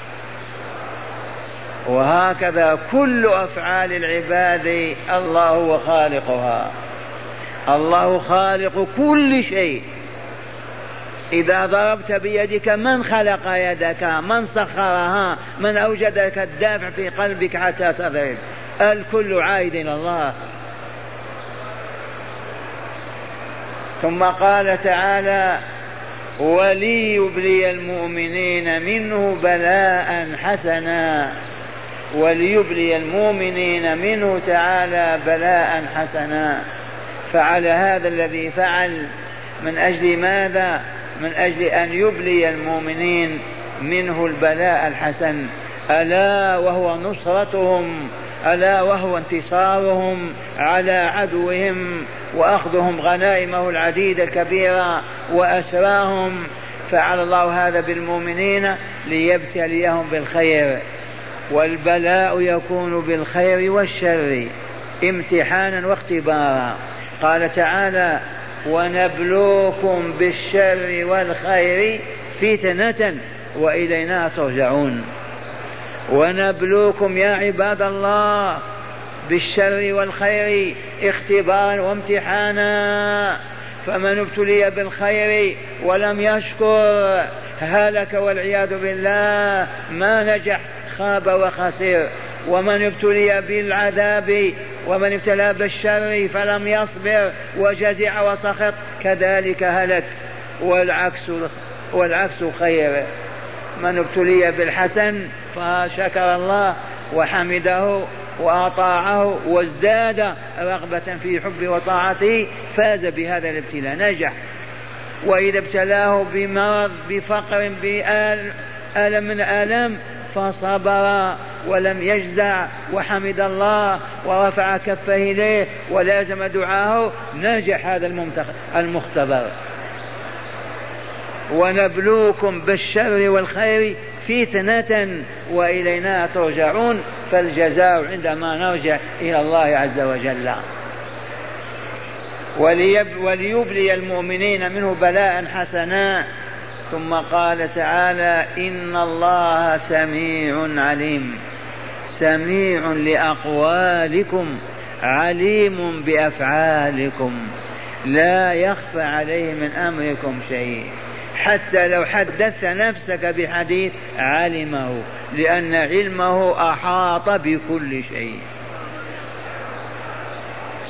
وهكذا كل أفعال العباد الله هو خالقها، الله خالق كل شيء. إذا ضربت بيدك من خلق يدك؟ من سخرها؟ من أوجد لك الدافع في قلبك حتى تضرب؟ الكل عائد إلى الله. ثم قال تعالى وليبلي المؤمنين منه بلاء حسنا، وليبلي المؤمنين منه تعالى بلاء حسنا. فعل هذا الذي فعل من أجل ماذا؟ من أجل أن يبلي المؤمنين منه البلاء الحسن، ألا وهو نصرتهم، ألا وهو انتصارهم على عدوهم وأخذهم غنائمه العديدة الكبيرة وأسراهم. فعل الله هذا بالمؤمنين ليبتليهم بالخير، والبلاء يكون بالخير والشر امتحانا واختبارا. قال تعالى ونبلوكم بالشر والخير فتنة وإلينا ترجعون. ونبلوكم يا عباد الله بالشر والخير اختبارا وامتحانا. فمن ابتلي بالخير ولم يشكر هلك والعياذ بالله، ما نجح، خاب وخسر. ومن ابتلي بالعذاب ومن ابتلى بالشر فلم يصبر وجزع وسخط كذلك هلك. والعكس خير، من ابتلي بالحسن فشكر الله وحمده وأطاعه وازداد رغبة في حب وطاعته فاز بهذا الابتلاء، نجح. وإذا ابتلاه بمرض بفقر بألم من ألم فصبر ولم يجزع وحمد الله ورفع كفه إليه ولازم دعاه، نجح هذا المختبر. ونبلوكم بالشر والخير فتنة وإلينا ترجعون. فالجزاء عندما نرجع إلى الله عز وجل. وليبلي المؤمنين منه بلاء حسنا. ثم قال تعالى إن الله سميع عليم، سميع لأقوالكم عليم بأفعالكم، لا يخفى عليه من أمركم شيء. حتى لو حدثت نفسك بحديث علمه، لأن علمه أحاط بكل شيء.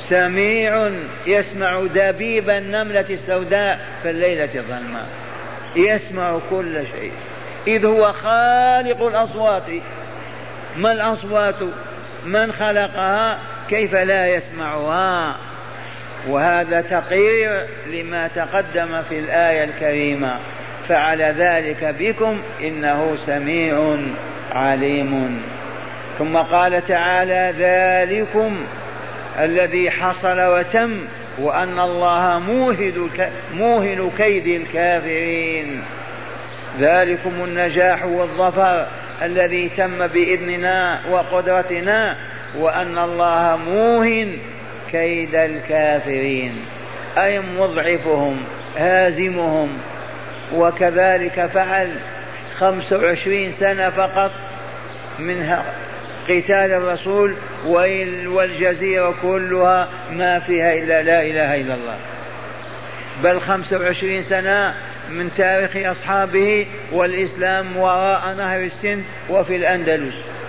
سميع يسمع دبيب النملة السوداء في الليلة الظلماء. يسمع كل شيء، إذ هو خالق الأصوات. ما الأصوات؟ من خلقها؟ كيف لا يسمعها؟ وهذا تقرير لما تقدم في الآية الكريمة، فعل ذلك بكم إنه سميع عليم. ثم قال تعالى: ذلكم الذي حصل وتم، وأن الله موهن كيد الكافرين. ذلكم النجاح والظفر الذي تم بإذننا وقدرتنا، وأن الله موهن كيد الكافرين، أي مضعفهم هازمهم. وكذلك فعل 25 سنة فقط منها قتال الرسول، والجزيرة كلها ما فيها إلا لا إله إلا الله، بل 25 سنة من تاريخ أصحابه والإسلام وراء نهر السند وفي الأندلس.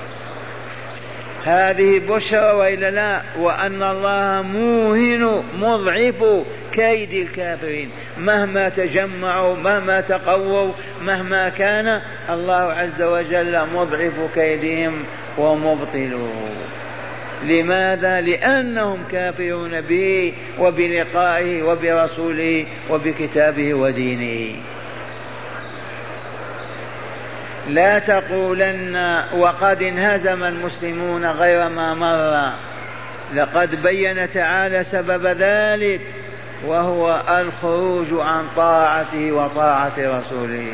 هذه بشرى وإلا لا؟ وأن الله موهن مضعف كيد الكافرين، مهما تجمعوا مهما تقووا مهما كان، الله عز وجل مضعف كيدهم ومبطلوه. لماذا؟ لأنهم كافرون به وبلقائه وبرسوله وبكتابه ودينه. لا تقولن وقد انهزم المسلمون غير ما مر، لقد بين تعالى سبب ذلك، وهو الخروج عن طاعته وطاعة رسوله.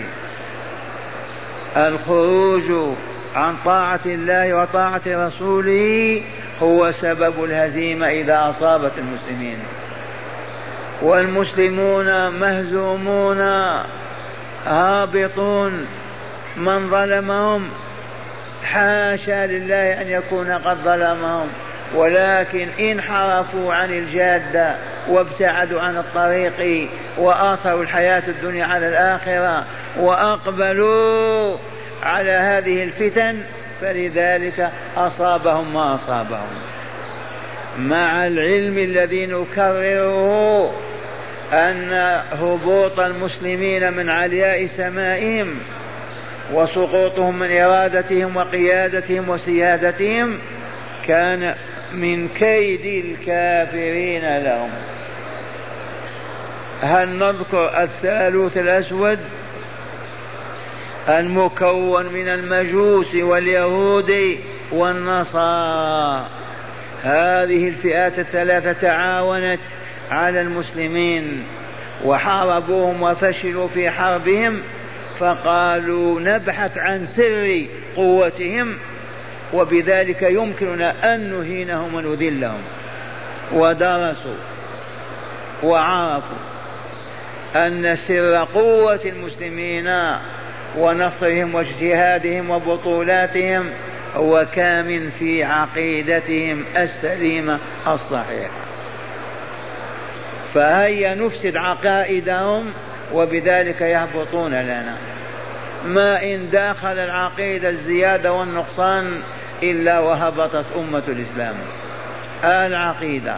الخروج عن طاعة الله وطاعة رسوله هو سبب الهزيمة إذا أصابت المسلمين. والمسلمون مهزومون هابطون، من ظلمهم حاشا لله أن يكون قد ظلمهم، ولكن انحرفوا عن الجادة وابتعدوا عن الطريق وآثروا الحياة الدنيا على الآخرة وأقبلوا على هذه الفتن، فلذلك أصابهم ما أصابهم. مع العلم الذي نكرره أن هبوط المسلمين من علياء سمائهم وسقوطهم من إرادتهم وقيادتهم وسيادتهم كان من كيد الكافرين لهم. هل نذكر الثالوث الأسود المكون من المجوس واليهود والنصارى؟ هذه الفئات الثلاثة تعاونت على المسلمين وحاربوهم وفشلوا في حربهم، فقالوا نبحث عن سر قوتهم وبذلك يمكننا أن نهينهم ونذلهم. ودرسوا وعرفوا أن سر قوة المسلمين ونصرهم واجتهادهم وبطولاتهم هو كامن في عقيدتهم السليمة الصحيحة. فهيا نفسد عقائدهم وبذلك يهبطون لنا. ما إن داخل العقيدة الزيادة والنقصان إلا وهبطت أمة الإسلام العقيدة.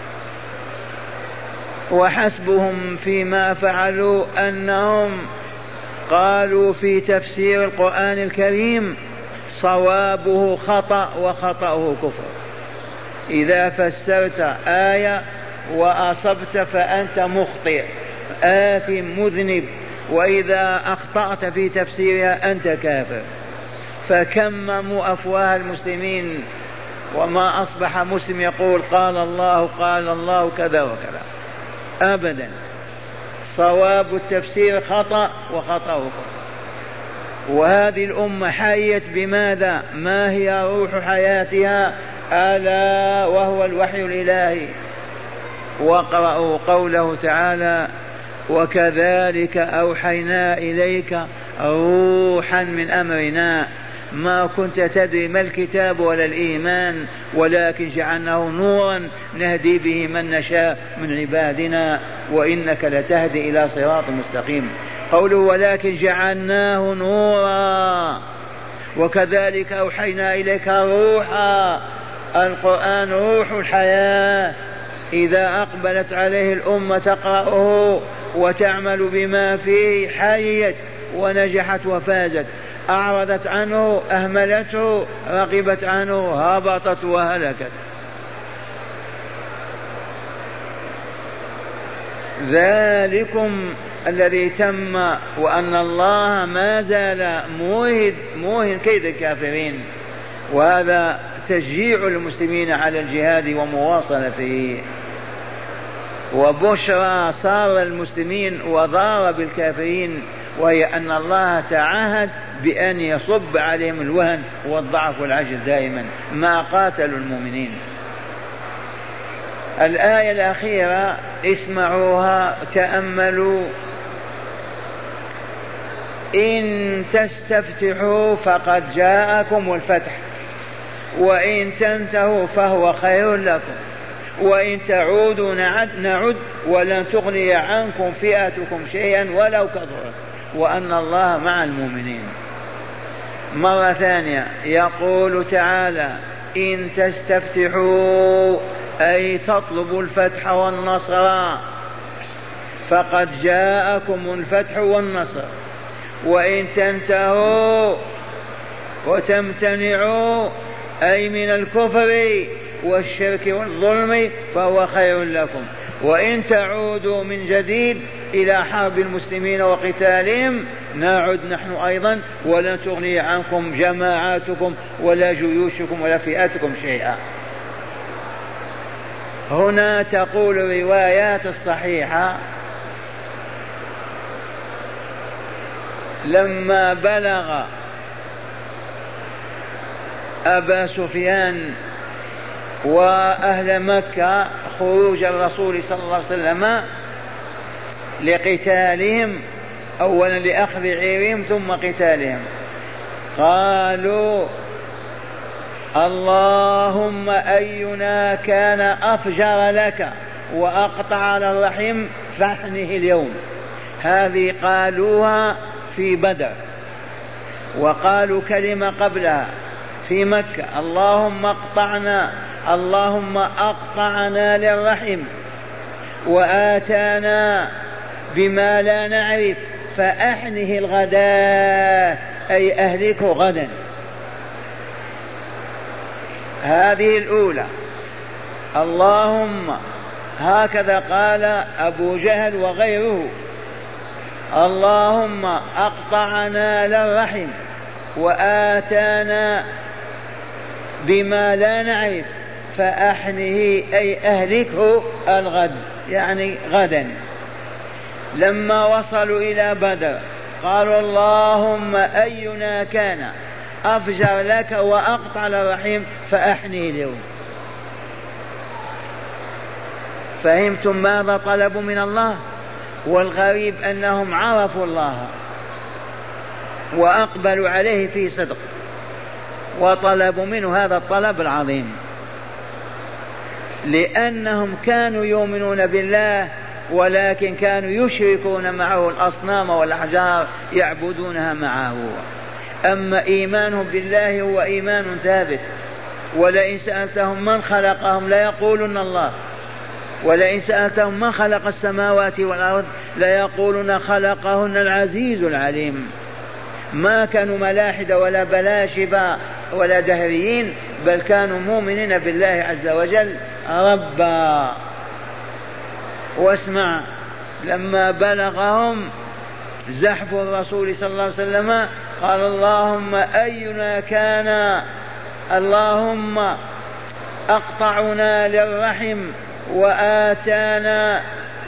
وحسبهم فيما فعلوا أنهم قالوا في تفسير القرآن الكريم صوابه خطأ وخطأه كفر. إذا فسرت آية وأصبت فأنت مخطئ آثم مذنب، وإذا أخطأت في تفسيرها أنت كافر. فكمموا أفواه المسلمين وما أصبح مسلم يقول قال الله قال الله كذا وكذا أبدا. صواب التفسير خطأ وخطأه كفر. وهذه الأمة حيت بماذا؟ ما هي روح حياتها؟ ألا وهو الوحي الإلهي. واقرأوا قوله تعالى وكذلك أوحينا إليك روحا من أمرنا ما كنت تدري ما الكتاب ولا الإيمان ولكن جعلناه نورا نهدي به من نشاء من عبادنا وإنك لتهدي إلى صراط مستقيم. قوله ولكن جعلناه نورا. وكذلك أوحينا إليك روحا. القرآن روح الحياة، إذا أقبلت عليه الأمة تقرأه وتعمل بما فيه حيت ونجحت وفازت، أعرضت عنه أهملته رغبت عنه هبطت وهلكت. ذلكم الذي تم، وأن الله ما زال موهن كيد الكافرين، وهذا تشجيع المسلمين على الجهاد ومواصلته. وبشرى صار المسلمين وضار بالكافرين، وهي أن الله تعهد بأن يصب عليهم الوهن والضعف والعجز دائما ما قاتلوا المؤمنين. الآية الأخيرة اسمعوها تأملوا: إن تستفتحوا فقد جاءكم الفتح وإن تنتهوا فهو خير لكم وإن تعودوا نعد ولن تغني عنكم فئتكم شيئا ولو كثرت وأن الله مع المؤمنين. مرة ثانية يقول تعالى: إن تستفتحوا أي تطلبوا الفتح والنصر فقد جاءكم الفتح والنصر، وإن تنتهوا وتمتنعوا أي من الكفر والشرك والظلم فهو خير لكم، وإن تعودوا من جديد إلى حرب المسلمين وقتالهم نعد نحن أيضا ولن تغني عنكم جماعاتكم ولا جيوشكم ولا فئاتكم شيئا. هنا تقول الروايات الصحيحة: لما بلغ أبا سفيان وأهل مكة خروج الرسول صلى الله عليه وسلم لقتالهم، أولا لأخذ عيرهم ثم قتالهم، قالوا: اللهم أينا كان أفجر لك وأقطع على الرحم فاحنه اليوم. هذه قالوها في بدر، وقالوا كلمة قبلها في مكة: اللهم أقطعنا للرحم وآتانا بما لا نعرف فأحنه الغداء أي أهلكه غدا. هذه الأولى. اللهم هكذا قال أبو جهل وغيره: اللهم أقطعنا للرحم وآتانا بما لا نعرف فأحنه أي أهلكه الغد يعني غدا. لما وصلوا إلى بدر قالوا: اللهم أينا كان أفجر لك وأقطع الرحيم فأحنه اليوم. فهمتم ماذا طلبوا من الله؟ والغريب أنهم عرفوا الله وأقبلوا عليه في صدق وطلبوا منه هذا الطلب العظيم، لأنهم كانوا يؤمنون بالله ولكن كانوا يشركون معه الأصنام والأحجار يعبدونها معه. أما إيمانهم بالله هو إيمان ثابت، ولئن سألتهم من خلقهم ليقولن الله، ولئن سألتهم من خلق السماوات والأرض ليقولن خلقهن العزيز العليم. ما كانوا ملاحدة ولا بلاشبة ولا دهريين، بل كانوا مؤمنين بالله عز وجل ربا. واسمع: لما بلغهم زحف الرسول صلى الله عليه وسلم قال: اللهم أينا كان، اللهم أقطعنا للرحم وآتانا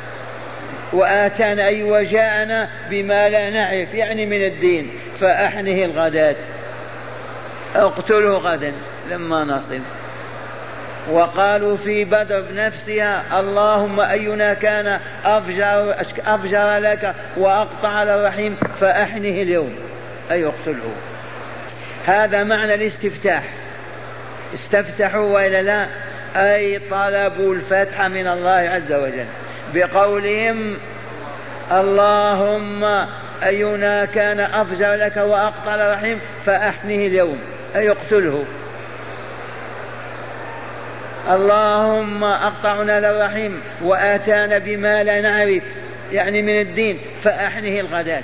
أي وجاءنا بما لا نعرف يعني من الدين فأحنه الغداة، اقتله غدا لما نصل. وقالوا في بدر نفسها: اللهم أينا كان أفجر لك وأقطع الرحيم فأحنه اليوم أي اقتله. هذا معنى الاستفتاح. استفتحوا وإلا لا؟ أي طلبوا الفتح من الله عز وجل بقولهم: اللهم أينا كان أفجر لك وأقطع الرحيم فأحنه اليوم أي اقتله. اللهم أقطعنا للرحيم وآتانا بما لا نعرف يعني من الدين فأحنه الغداة.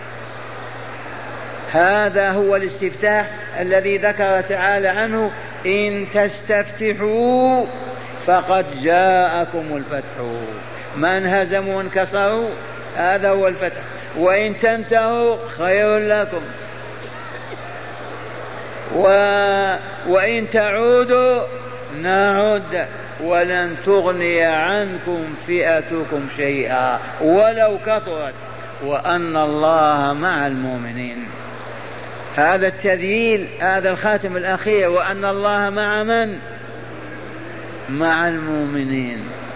هذا هو الاستفتاح الذي ذكر تعالى عنه: إن تستفتحوا فقد جاءكم الفتح. من هزموا وانكسروا هذا هو الفتح، وإن تنتهوا خير لكم، وإن تعودوا نعد ولن تغني عنكم فئتكم شيئا ولو كثرت وأن الله مع المؤمنين. هذا التذييل، هذا الخاتم الأخير، وأن الله مع من؟ مع المؤمنين.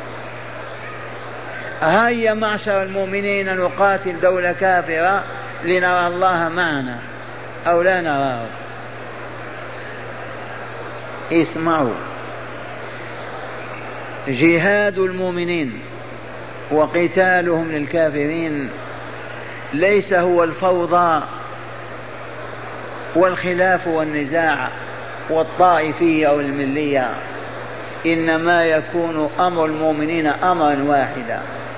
هيا معشر المؤمنين نقاتل دولة كافرة لنرى الله معنا أو لا نراه. اسمعوا، جهاد المؤمنين وقتالهم للكافرين ليس هو الفوضى والخلاف والنزاع والطائفية أو الملية، إنما يكون أمر المؤمنين أمرا واحدا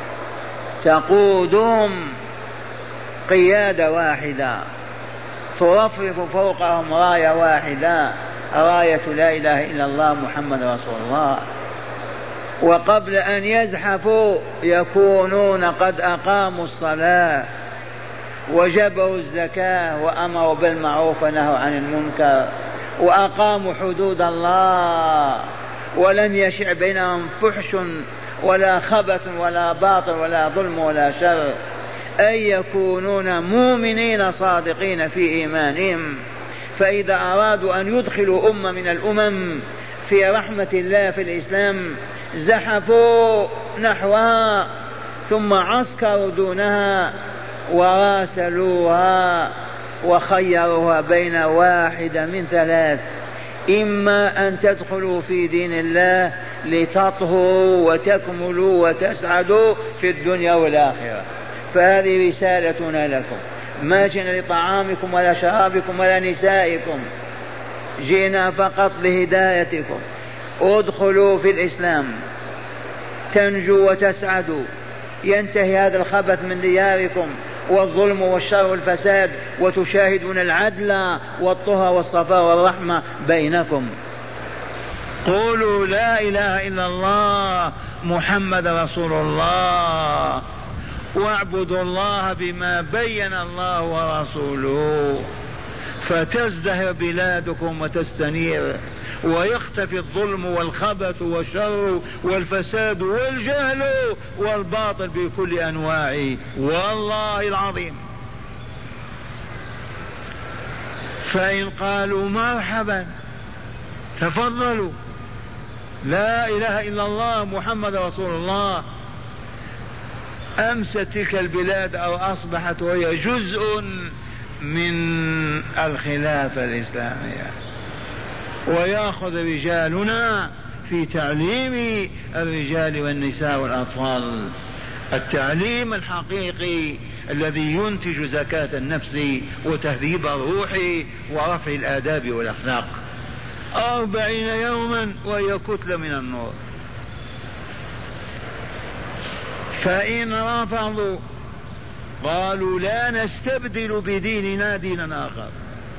تقودهم قيادة واحدة ترفرف فوقهم راية واحدة، راية لا إله إلا الله محمد رسول الله. وقبل أن يزحفوا يكونون قد أقاموا الصلاة وجبروا الزكاة وأمروا بالمعروف ونهوا عن المنكر وأقاموا حدود الله، ولم يشع بينهم فحش ولا خبث ولا باطل ولا ظلم ولا شر، أي يكونون مؤمنين صادقين في إيمانهم. فإذا أرادوا أن يدخلوا أمة من الأمم في رحمة الله في الإسلام زحفوا نحوها ثم عسكروا دونها وراسلوها وخيروها بين واحدة من ثلاث: إما أن تدخلوا في دين الله لتطهروا وتكملوا وتسعدوا في الدنيا والآخرة، فهذه رسالتنا لكم. ما جئنا لطعامكم ولا شرابكم ولا نسائكم، جئنا فقط لهدايتكم. ادخلوا في الإسلام تنجوا وتسعدوا، ينتهي هذا الخبث من دياركم والظلم والشر والفساد، وتشاهدون العدل والطهى والصفاء والرحمة بينكم. قولوا لا إله إلا الله محمد رسول الله، واعبدوا الله بما بين الله ورسوله، فتزدهر بلادكم وتستنير ويختفي الظلم والخبث والشر والفساد والجهل والباطل بكل أنواعه، والله العظيم. فإن قالوا مرحبا تفضلوا، لا إله إلا الله محمد رسول الله، أمست تلك البلاد أو أصبحت وهي جزء من الخلافة الإسلامية. ويأخذ رجالنا في تعليم الرجال والنساء والأطفال التعليم الحقيقي الذي ينتج زكاة النفس وتهذيب الروح ورفع الآداب والأخلاق. 40 يوما وهي كتلة من النور. فإن رفضوا قالوا لا نستبدل بديننا دينا آخر،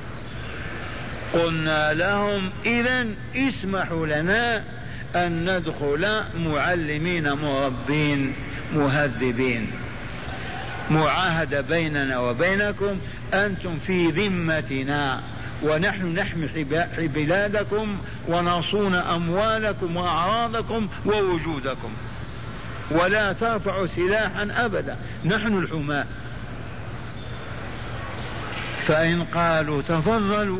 قلنا لهم إذن اسمحوا لنا أن ندخل معلمين مربين مهذبين، معاهدة بيننا وبينكم، أنتم في ذمتنا ونحن نحمي بلادكم ونصون أموالكم وأعراضكم ووجودكم، ولا ترفعوا سلاحا أبدا، نحن الحماة. فإن قالوا تفضلوا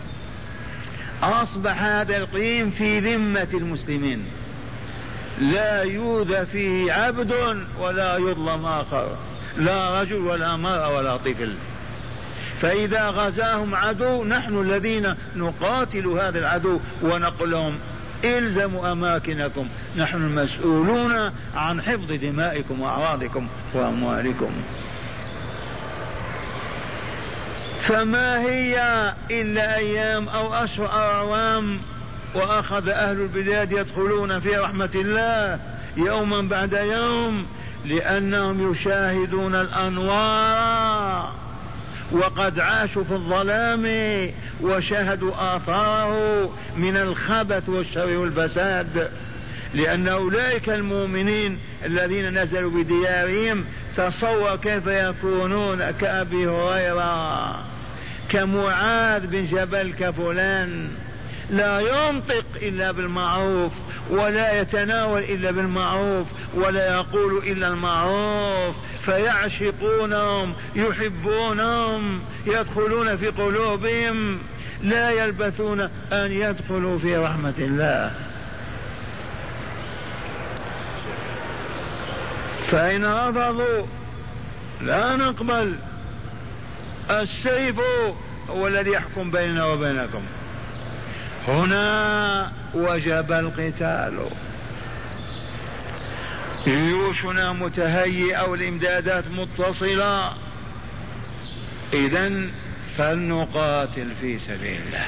أصبح هذا الإقليم في ذمة المسلمين، لا يؤذى فيه عبد ولا يظلم آخر، لا رجل ولا مرأة ولا طفل. فإذا غزاهم عدو نحن الذين نقاتل هذا العدو ونقول لهم الزموا أماكنكم، نحن المسؤولون عن حفظ دمائكم وأعراضكم وأموالكم. فما هي إلا أيام أو أشهر أو أعوام، وأخذ أهل البلاد يدخلون في رحمة الله يوما بعد يوم، لأنهم يشاهدون الأنوار وقد عاشوا في الظلام وشاهدوا آثاره من الخبث والشر والفساد. لأن أولئك المؤمنين الذين نزلوا بديارهم تصور كيف يكونون كأبي هريرة كمعاذ بن جبل كفلان، لا ينطق إلا بالمعروف ولا يتناول إلا بالمعروف ولا يقول إلا المعروف، فيعشقونهم يحبونهم يدخلون في قلوبهم، لا يلبثون أن يدخلوا في رحمة الله. فإن رفضوا لا نقبل، السيف هو الذي يحكم بيننا وبينكم. هنا وجب القتال. جيوشنا متهيئة والإمدادات متصلة، إذن فلنقاتل في سبيل الله.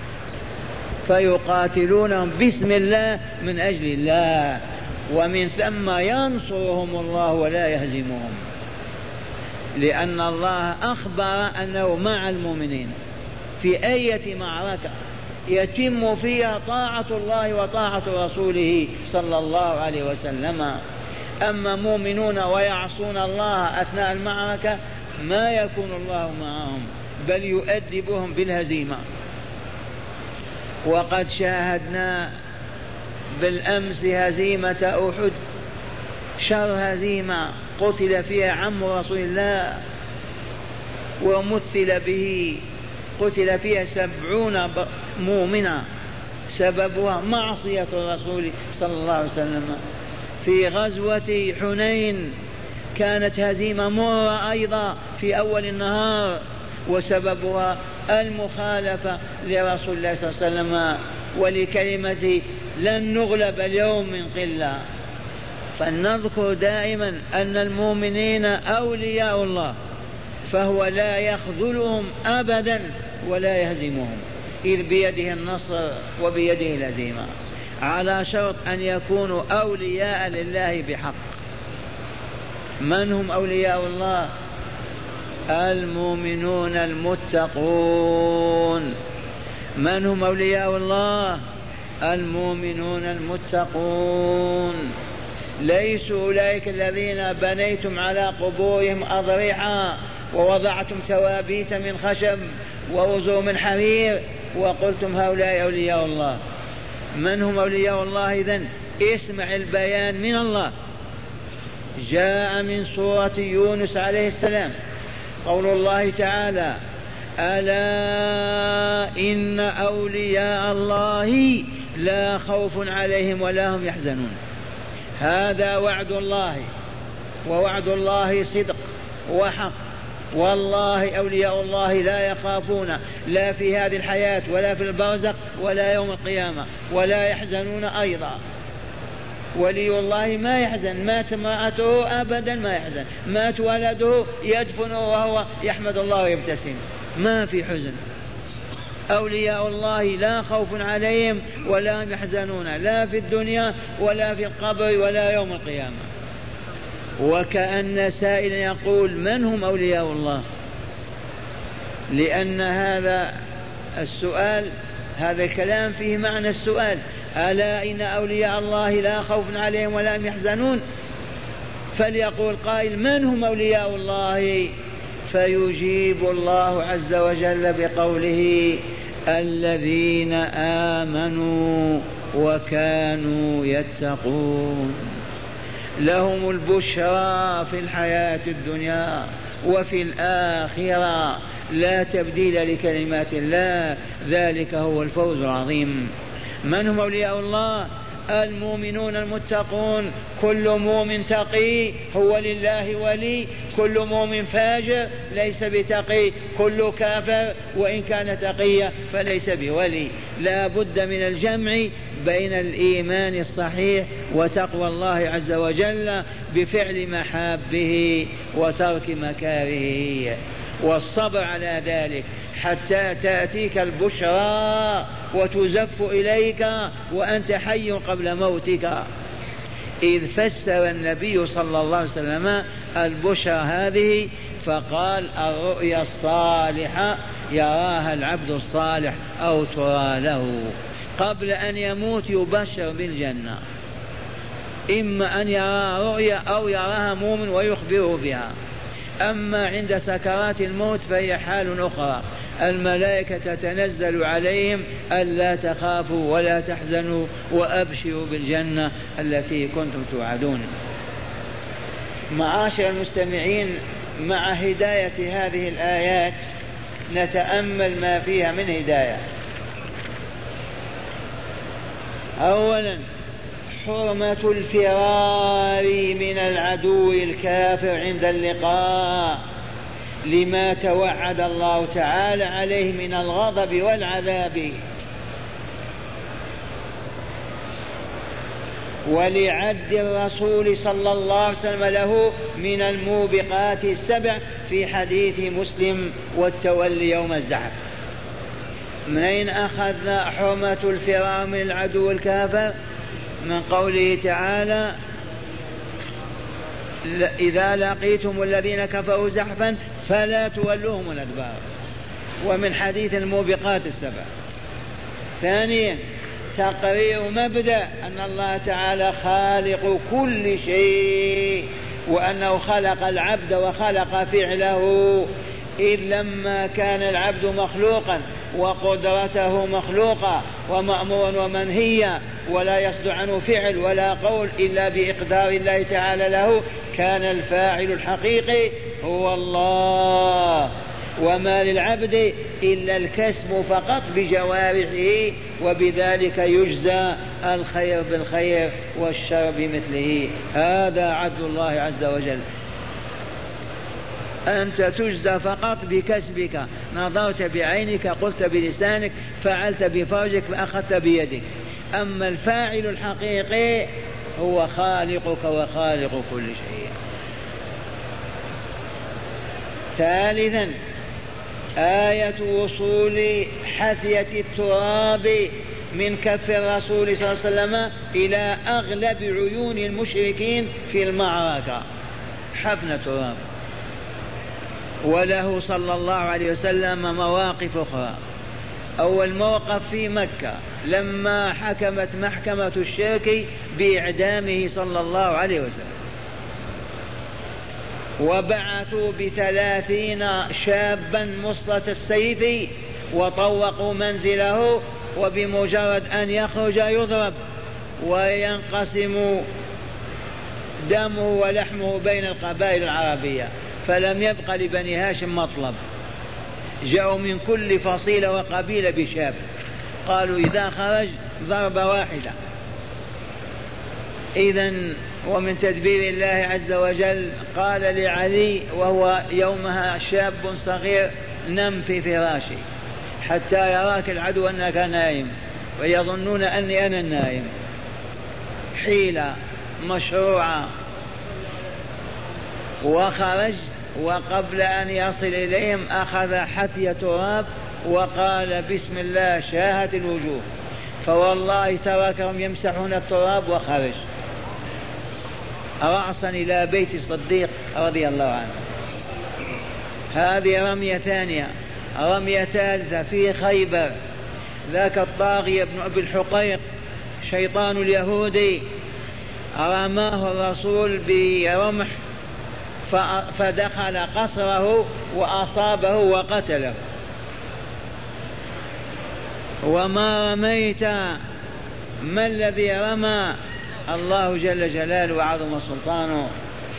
فيقاتلونهم باسم الله من أجل الله، ومن ثم ينصرهم الله ولا يهزمهم، لأن الله أخبر أنه مع المؤمنين في أي معركة يتم فيها طاعة الله وطاعة رسوله صلى الله عليه وسلم. أما مؤمنون ويعصون الله أثناء المعركة ما يكون الله معهم، بل يؤدبهم بالهزيمة. وقد شاهدنا بالأمس هزيمة أحد، شر هزيمة قتل فيها عم رسول الله ومثل به، قتل فيها 70 مؤمنا سببها معصية الرسول صلى الله عليه وسلم. في غزوة حنين كانت هزيمة مرة أيضا في أول النهار، وسببها المخالفة لرسول الله صلى الله عليه وسلم ولكلمته لن نغلب اليوم من قلة. فلنذكر دائما أن المؤمنين أولياء الله، فهو لا يخذلهم أبدا ولا يهزمهم، إذ بيده النصر وبيده الهزيمة، على شرط أن يكونوا أولياء لله بحق. من هم أولياء الله؟ المؤمنون المتقون. من هم أولياء الله؟ المؤمنون المتقون. ليسوا أولئك الذين بنيتم على قبورهم أضرحا ووضعتم توابيت من خشب ووزور من حرير وقلتم هؤلاء أولياء الله. من هم أولياء الله إذن؟ اسمع البيان من الله. جاء من سورة يونس عليه السلام قول الله تعالى: ألا إن أولياء الله لا خوف عليهم ولا هم يحزنون. هذا وعد الله، ووعد الله صدق وحق. والله أولياء الله لا يخافون لا في هذه الحياة ولا في البرزخ ولا يوم القيامة، ولا يحزنون أيضا. ولي الله ما يحزن، مات امرأته أبدا ما يحزن، مات ولده يدفنه وهو يحمد الله ويبتسم، ما في حزن. أولياء الله لا خوف عليهم ولا هم يحزنون، لا في الدنيا ولا في القبر ولا يوم القيامة. وكأن سائلا يقول: من هم أولياء الله؟ لأن هذا السؤال، هذا الكلام فيه معنى السؤال: ألا إن أولياء الله لا خوف عليهم ولا هم يحزنون. فليقول قائل: من هم أولياء الله؟ فيجيب الله عز وجل بقوله: الذين آمنوا وكانوا يتقون، لهم البشرى في الحياة الدنيا وفي الآخرة، لا تبديل لكلمات الله، ذلك هو الفوز العظيم. من هم أولياء الله؟ المؤمنون المتقون. كل مؤمن تقي هو لله ولي، كل مؤمن فاجر ليس بتقي، كل كافر وإن كان تقيا فليس بولي. لا بد من الجمع بين الإيمان الصحيح وتقوى الله عز وجل بفعل محابه وترك مكارهه، والصبر على ذلك حتى تأتيك البشرى وتزف إليك وأنت حي قبل موتك. إذ فسر النبي صلى الله عليه وسلم البشرى هذه فقال الرؤيا الصالحة يراها العبد الصالح أو ترى له قبل أن يموت يبشر بالجنة، إما أن يرى رؤيا أو يراها مؤمن ويخبره بها. أما عند سكرات الموت فهي حال أخرى، الملائكة تتنزل عليهم ألا تخافوا ولا تحزنوا وأبشروا بالجنة التي كنتم توعدون. معاشر المستمعين، مع هداية هذه الآيات نتأمل ما فيها من هداية. أولا حرمة الفرار من العدو الكافر عند اللقاء لما توعد الله تعالى عليه من الغضب والعذاب، ولعد الرسول صلى الله عليه وسلم له من الموبقات السبع في حديث مسلم والتولي يوم الزحف. من أين أخذنا حرمة الفرار من العدو الكافر؟ من قوله تعالى إذا لقيتم الذين كفروا زحفا فلا تولوهم الأدبار، ومن حديث الموبقات السبع. ثانيا تقرير مبدأ أن الله تعالى خالق كل شيء، وأنه خلق العبد وخلق فعله، إذ لما كان العبد مخلوقا وقدرته مخلوقة ومأمورا ومنهيا ولا يصدر عنه فعل ولا قول إلا بإقدار الله تعالى له، كان الفاعل الحقيقي هو الله، وما للعبد إلا الكسب فقط بجوارحه، وبذلك يجزى الخير بالخير والشر بمثله. هذا عدل الله عز وجل. أنت تجزى فقط بكسبك، نظرت بعينك، قلت بلسانك، فعلت بفرجك، فأخذت بيدك. أما الفاعل الحقيقي هو خالقك وخالق كل شيء. ثالثا آية وصول حثية التراب من كف الرسول صلى الله عليه وسلم إلى أغلب عيون المشركين في المعركة، حفنة تراب. وله صلى الله عليه وسلم مواقف أخرى. أول موقف في مكة لما حكمت محكمة الشرك بإعدامه صلى الله عليه وسلم، وبعثوا ب30 شابا مصلة السيف وطوقوا منزله، وبمجرد أن يخرج يضرب وينقسم دمه ولحمه بين القبائل العربية، فلم يبق لبني هاشم مطلب. جاءوا من كل فصيلة وقبيلة بشاب، قالوا إذا خرج ضربة واحدة. إذن ومن تدبير الله عز وجل قال لعلي وهو يومها شاب صغير: نم في فراشي حتى يراك العدو أنك نائم ويظنون أني أنا النائم. حيلة مشروعة. وخرج، وقبل أن يصل إليهم أخذ حثية تراب وقال: بسم الله شاهت الوجوه، فوالله تركهم يمسحون التراب وخرج رأسا إلى بيت الصديق رضي الله عنه. هذه رمية ثانية. رمية ثالثة في خيبر، ذاك الطاغية بن أبي الحقيق شيطان اليهودي رماه الرسول برمح فدخل قصره وأصابه وقتله. وما رميت، ما الذي رمى؟ الله جل جلاله وعظم سلطانه.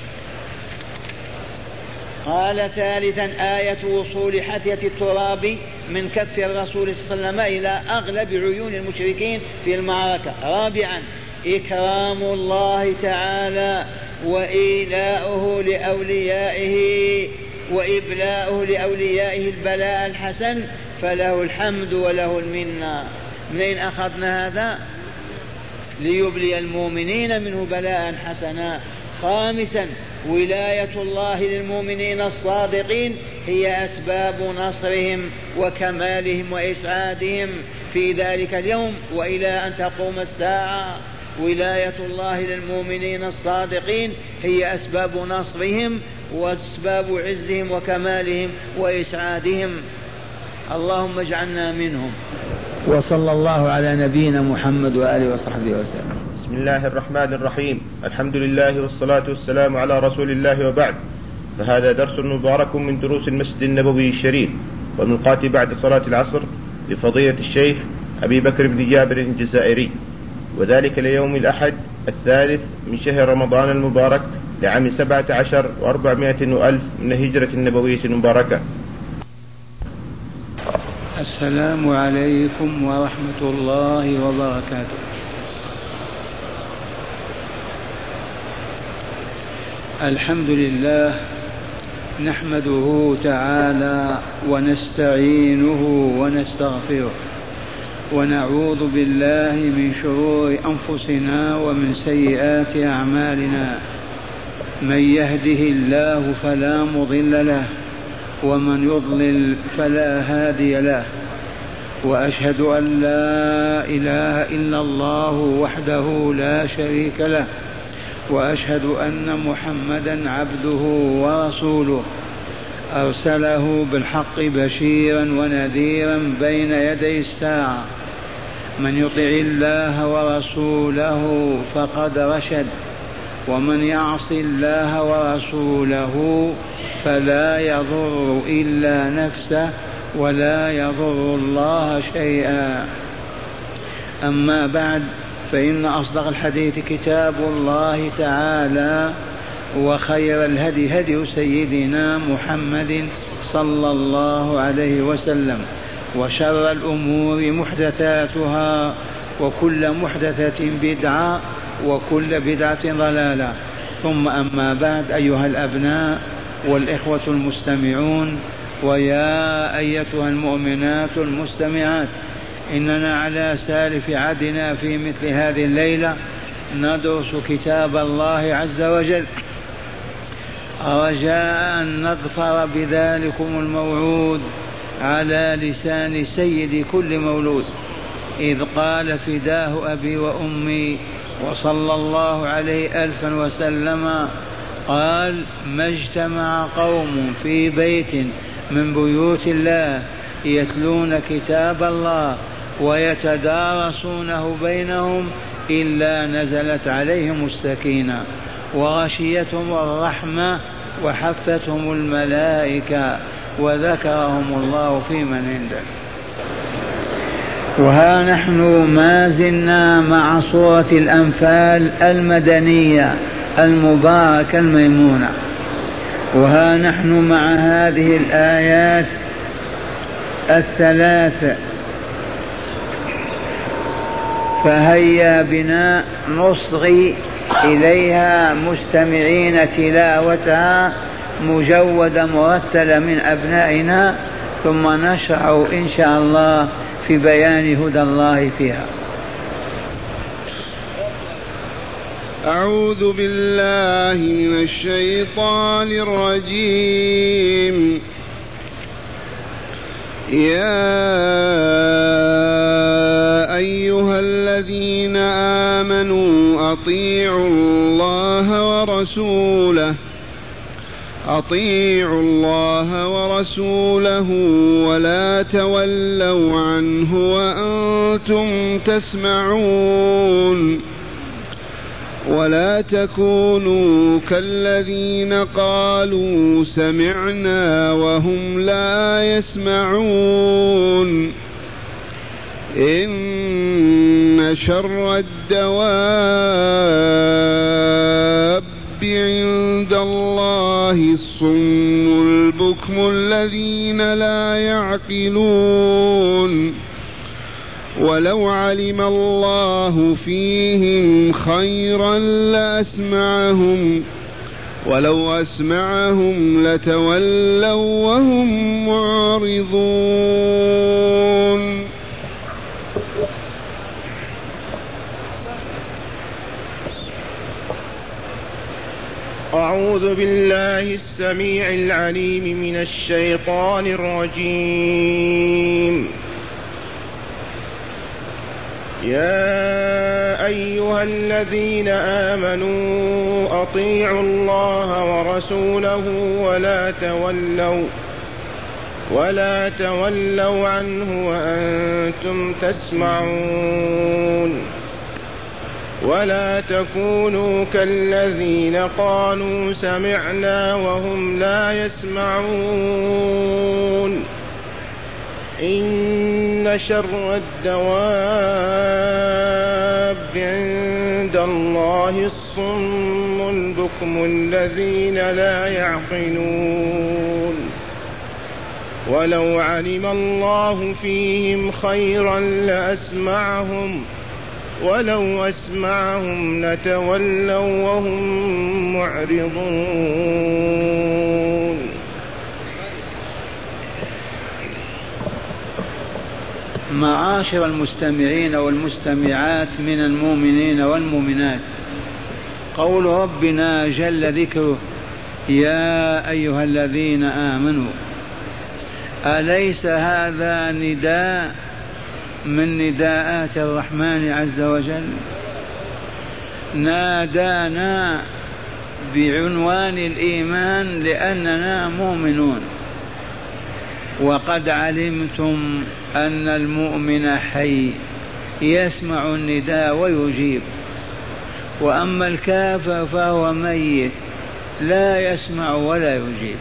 قال ثالثا آية وصول حثية التراب من كف الرسول صلى الله عليه وسلم إلى أغلب عيون المشركين في المعركة. رابعا إكرام الله تعالى وإيلاؤه لأوليائه وإبلاؤه لأوليائه البلاء الحسن، فله الحمد وله المنة. منين أخذنا هذا؟ ليبلي المؤمنين منه بلاء حسنا. خامسا ولاية الله للمؤمنين الصادقين هي أسباب نصرهم وكمالهم وإسعادهم في ذلك اليوم وإلى أن تقوم الساعة. ولاية الله للمؤمنين الصادقين هي أسباب نصرهم وأسباب عزهم وكمالهم وإسعادهم. اللهم اجعلنا منهم. وصلى الله على نبينا محمد وآله وصحبه وسلم. بسم الله الرحمن الرحيم. الحمد لله والصلاة والسلام على رسول الله، وبعد. فهذا درس مبارك من دروس المسجد النبوي الشريف، والملقاة بعد صلاة العصر لفضيلة الشيخ أبي بكر بن جابر الجزائري، وذلك ليوم الأحد 3 من شهر رمضان المبارك لعام 17 و400 وألف من الهجرة النبوية المباركة. السلام عليكم ورحمة الله وبركاته. الحمد لله نحمده تعالى ونستعينه ونستغفره، ونعوذ بالله من شرور أنفسنا ومن سيئات أعمالنا. من يهده الله فلا مضل له، ومن يضلل فلا هادي له. وأشهد أن لا إله إلا الله وحده لا شريك له، وأشهد أن محمدا عبده ورسوله، أرسله بالحق بشيرا ونذيرا بين يدي الساعة. من يطع الله ورسوله فقد رشد، ومن يعص الله ورسوله فلا يضر إلا نفسه ولا يضر الله شيئا. أما بعد، فإن أصدق الحديث كتاب الله تعالى، وخير الهدي هدي سيدنا محمد صلى الله عليه وسلم، وشر الأمور محدثاتها، وكل محدثة بدعة، وكل بدعة ضلالة. ثم أما بعد، أيها الأبناء والإخوة المستمعون، ويا أيتها المؤمنات المستمعات، إننا على سالف عهدنا في مثل هذه الليلة ندرس كتاب الله عز وجل، رجاء أن نظفر بذلكم الموعود على لسان سيد كل مولود، إذ قال: فداه أبي وأمي، وصلى الله عليه 1000 وسلم، قال: ما اجتمع قوم في بيت من بيوت الله يتلون كتاب الله ويتدارسونه بينهم إلا نزلت عليهم السكينة وغشيتهم الرحمة وحفتهم الملائكة وذكرهم الله في من عنده. وها نحن ما زلنا مع سورة الأنفال المدنية المباركة الميمونة، وها نحن مع هذه الآيات الثلاث، فهيا بنا نصغي إليها مستمعين تلاوتها مجودة مرتلة من أبنائنا، ثم نشرع إن شاء الله في بيان هدى الله فيها. أعوذ بالله من الشيطان الرجيم. يا أيها الذين آمنوا أطيعوا الله ورسوله ولا تولوا عنه وأنتم تسمعون، ولا تكونوا كالذين قالوا سمعنا وهم لا يسمعون. إن شر الدواب عند الله الصم البكم الذين لا يعقلون. ولو علم الله فيهم خيرا لأسمعهم، ولو أسمعهم لتولوا وهم معرضون. أعوذ بالله السميع العليم من الشيطان الرجيم. يا أيها الذين آمنوا أطيعوا الله ورسوله ولا تولوا عنه وأنتم تسمعون ولا تكونوا كالذين قالوا سمعنا وهم لا يسمعون إن شر الدواب عند الله الصم البكم الذين لا يعقلون ولو علم الله فيهم خيرا لأسمعهم ولو أسمعهم لتولوا وهم معرضون. معاشر المستمعين والمستمعات من المؤمنين والمؤمنات، قول ربنا جل ذكره يا أيها الذين آمنوا، أليس هذا نداء من نداءات الرحمن عز وجل؟ نادانا بعنوان الإيمان لأننا مؤمنون، وقد علمتم أن المؤمن حي يسمع النداء ويجيب، وأما الكافر فهو ميت لا يسمع ولا يجيب.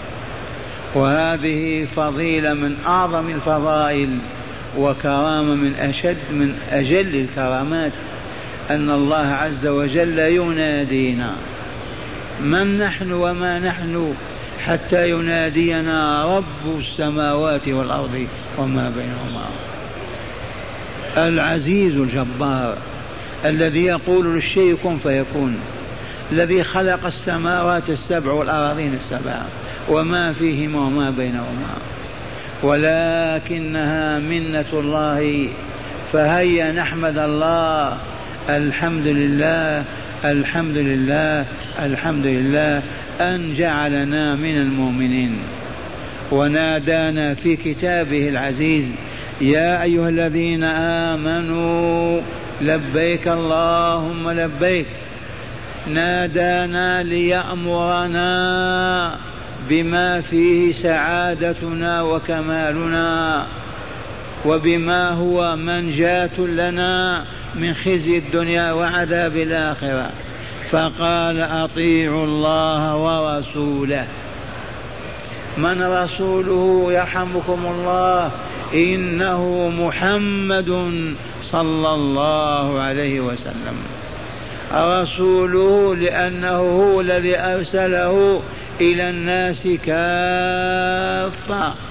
وهذه فضيلة من أعظم الفضائل وكرامة من أجل الكرامات، أن الله عز وجل ينادينا. من نحن وما نحن حتى ينادينا رب السماوات والأرض وما بينهما، العزيز الجبار الذي يقول للشيء كن فيكون، الذي خلق السماوات السبع والأراضين السبع وما فيهما وما بينهما، ولكنها منة الله. فهيا نحمد الله، الحمد لله الحمد لله الحمد لله أن جعلنا من المؤمنين. ونادانا في كتابه العزيز يا أيها الذين آمنوا لبيك اللهم لبيك. نادانا ليأمرنا بما فيه سعادتنا وكمالنا، وبما هو منجاة لنا من خزي الدنيا وعذاب الآخرة، فقال أطيعوا الله ورسوله. من رسوله يرحمكم الله؟ إنه محمد صلى الله عليه وسلم. رسوله لأنه هو الذي أرسله إلى الناس كافة.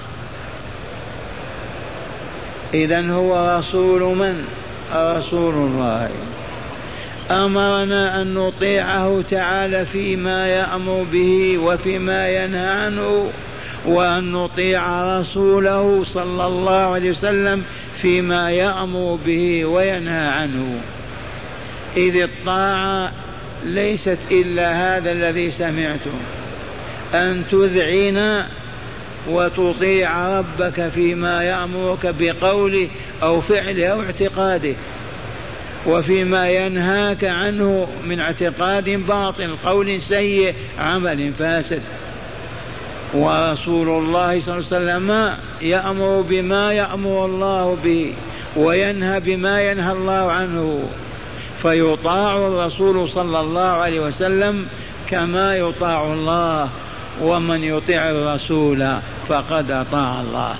إذن هو رسول من؟ رسول الله. أمرنا أن نطيعه تعالى فيما يأمر به وفيما ينهى عنه، وأن نطيع رسوله صلى الله عليه وسلم فيما يأمر به وينهى عنه. إذ الطاعة ليست إلا هذا الذي سمعتم، أن تذعن وتطيع ربك فيما يأمرك بقوله أو فعله أو اعتقاده، وفيما ينهاك عنه من اعتقاد باطل، قول سيء، عمل فاسد. ورسول الله صلى الله عليه وسلم يأمر بما يأمر الله به وينهى بما ينهى الله عنه، فيطاع الرسول صلى الله عليه وسلم كما يطاع الله، ومن يطيع الرسول فقد أطاع الله.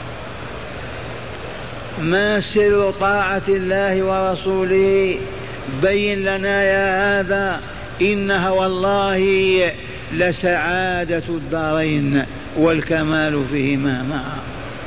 ما سر طاعة الله ورسوله؟ بين لنا يا هذا، إنها والله لسعادة الدارين والكمال فيما معا.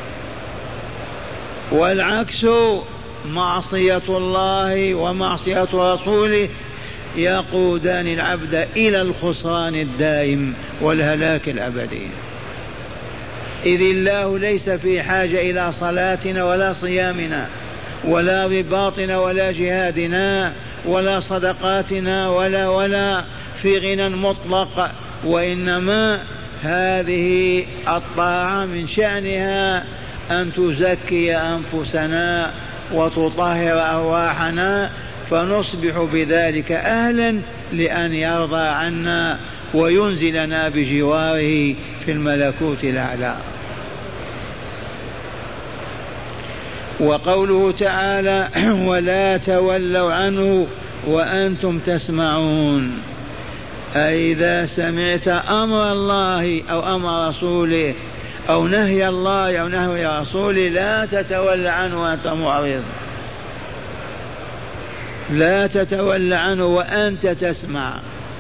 والعكس معصية الله ومعصية رسوله يقودان العبد إلى الخسران الدائم والهلاك الأبدي. إذ الله ليس في حاجة إلى صلاتنا ولا صيامنا ولا رباطنا ولا جهادنا ولا صدقاتنا ولا في غنى مطلق، وإنما هذه الطاعة من شأنها أن تزكي أنفسنا وتطهر أرواحنا فنصبح بذلك أهلا لأن يرضى عنا وينزلنا بجواره في الملكوت الأعلى. وقوله تعالى ولا تولوا عنه وأنتم تسمعون، أي إذا سمعت أمر الله أو أمر رسوله أو نهي الله أو نهي رسوله لا تتولى عنه وأنت معرض، لا تتولى عنه وأنت تسمع.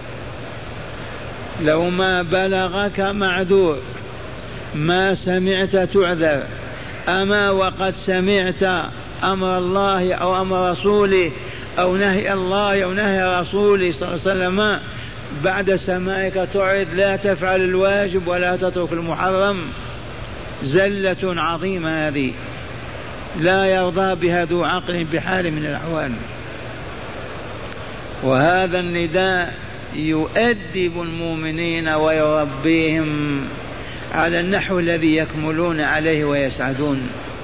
لو ما بلغك معذور، ما سمعت تعذر، أما وقد سمعت أمر الله أو أمر رسوله أو نهي الله أو نهي رسوله صلى الله عليه وسلم، بعد سماعك تعرض، لا تفعل الواجب ولا تترك المحرم. زلة عظيمة هذه لا يرضى بها ذو عقل بحال من الأحوال. وهذا النداء يؤدب المؤمنين ويربيهم على النحو الذي يكملون عليه ويسعدون.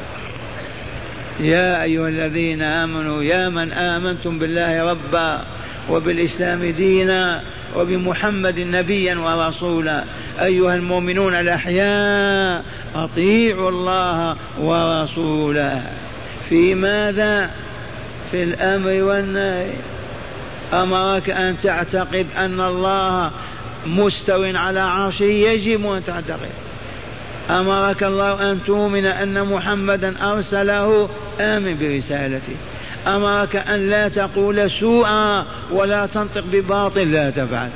يا أيها الذين آمنوا، يا من آمنتم بالله ربا وبالإسلام دينا وبمحمد نبيا ورسولا، أيها المؤمنون الأحياء أطيعوا الله ورسوله. في ماذا؟ في الأمر والنهي. أمرك أن تعتقد أن الله مستو على عرشه، يجب أن تعتقد. أمرك الله أن تؤمن أن محمدا أرسله، آمن برسالته. أمرك أن لا تقول سوءا ولا تنطق بباطل، لا تفعل.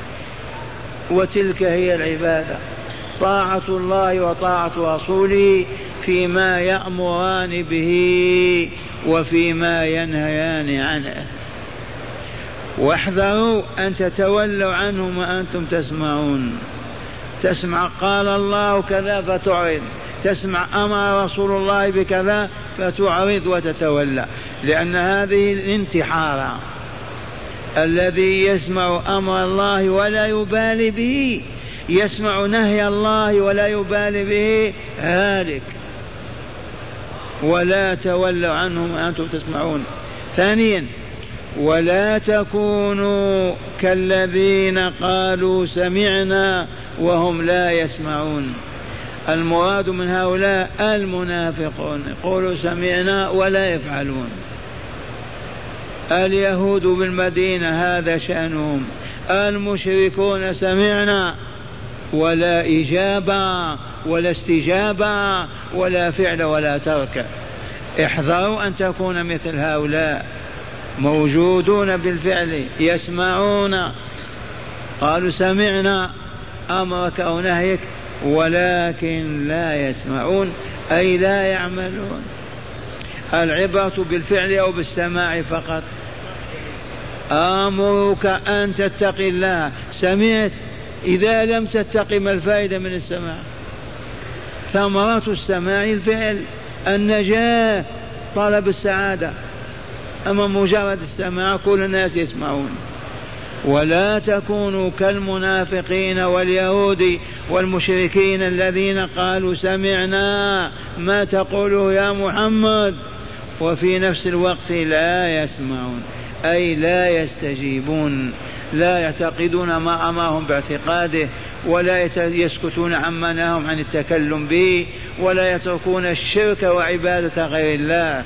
وتلك هي العبادة، طاعة الله وطاعة رسوله فيما يأمران به وفيما ينهيان عنه. واحذروا أن تتولوا عنهم وأنتم تسمعون. تسمع قال الله كذا فتعرض، تسمع أمر رسول الله بكذا فتعرض وتتولى، لأن هذه الانتحار. الذي يسمع أمر الله ولا يبالي به، يسمع نهي الله ولا يبالي به، هالك. ولا تولوا عنهم وأنتم تسمعون. ثانيا ولا تكونوا كالذين قالوا سمعنا وهم لا يسمعون. المراد من هؤلاء المنافقون، يقولوا سمعنا ولا يفعلون. اليهود بالمدينة هذا شأنهم، المشركون سمعنا ولا إجابة ولا استجابة ولا فعل ولا ترك. احذروا أن تكون مثل هؤلاء، موجودون بالفعل، يسمعون، قالوا سمعنا أمرك أو نهيك، ولكن لا يسمعون، أي لا يعملون. العبرة بالفعل أو بالسماع فقط. آمرك أن تتقي الله، سمعت، إذا لم تتقي ما الفائدة من السماع؟ ثمرة السماع الفعل، النجاة، طلب السعادة. أما مجرد السماع كل الناس يسمعون. ولا تكونوا كالمنافقين واليهود والمشركين الذين قالوا سمعنا، ما تقوله يا محمد، وفي نفس الوقت لا يسمعون، أي لا يستجيبون، لا يعتقدون ما أمرهم باعتقاده، ولا يسكتون عما نهاهم عن التكلم به، ولا يتركون الشرك وعبادة غير الله.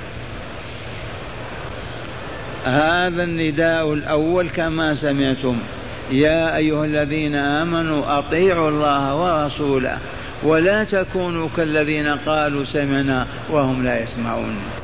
هذا النداء الأول كما سمعتم، يا أيها الذين آمنوا أطيعوا الله ورسوله ولا تكونوا كالذين قالوا سمعنا وهم لا يسمعون.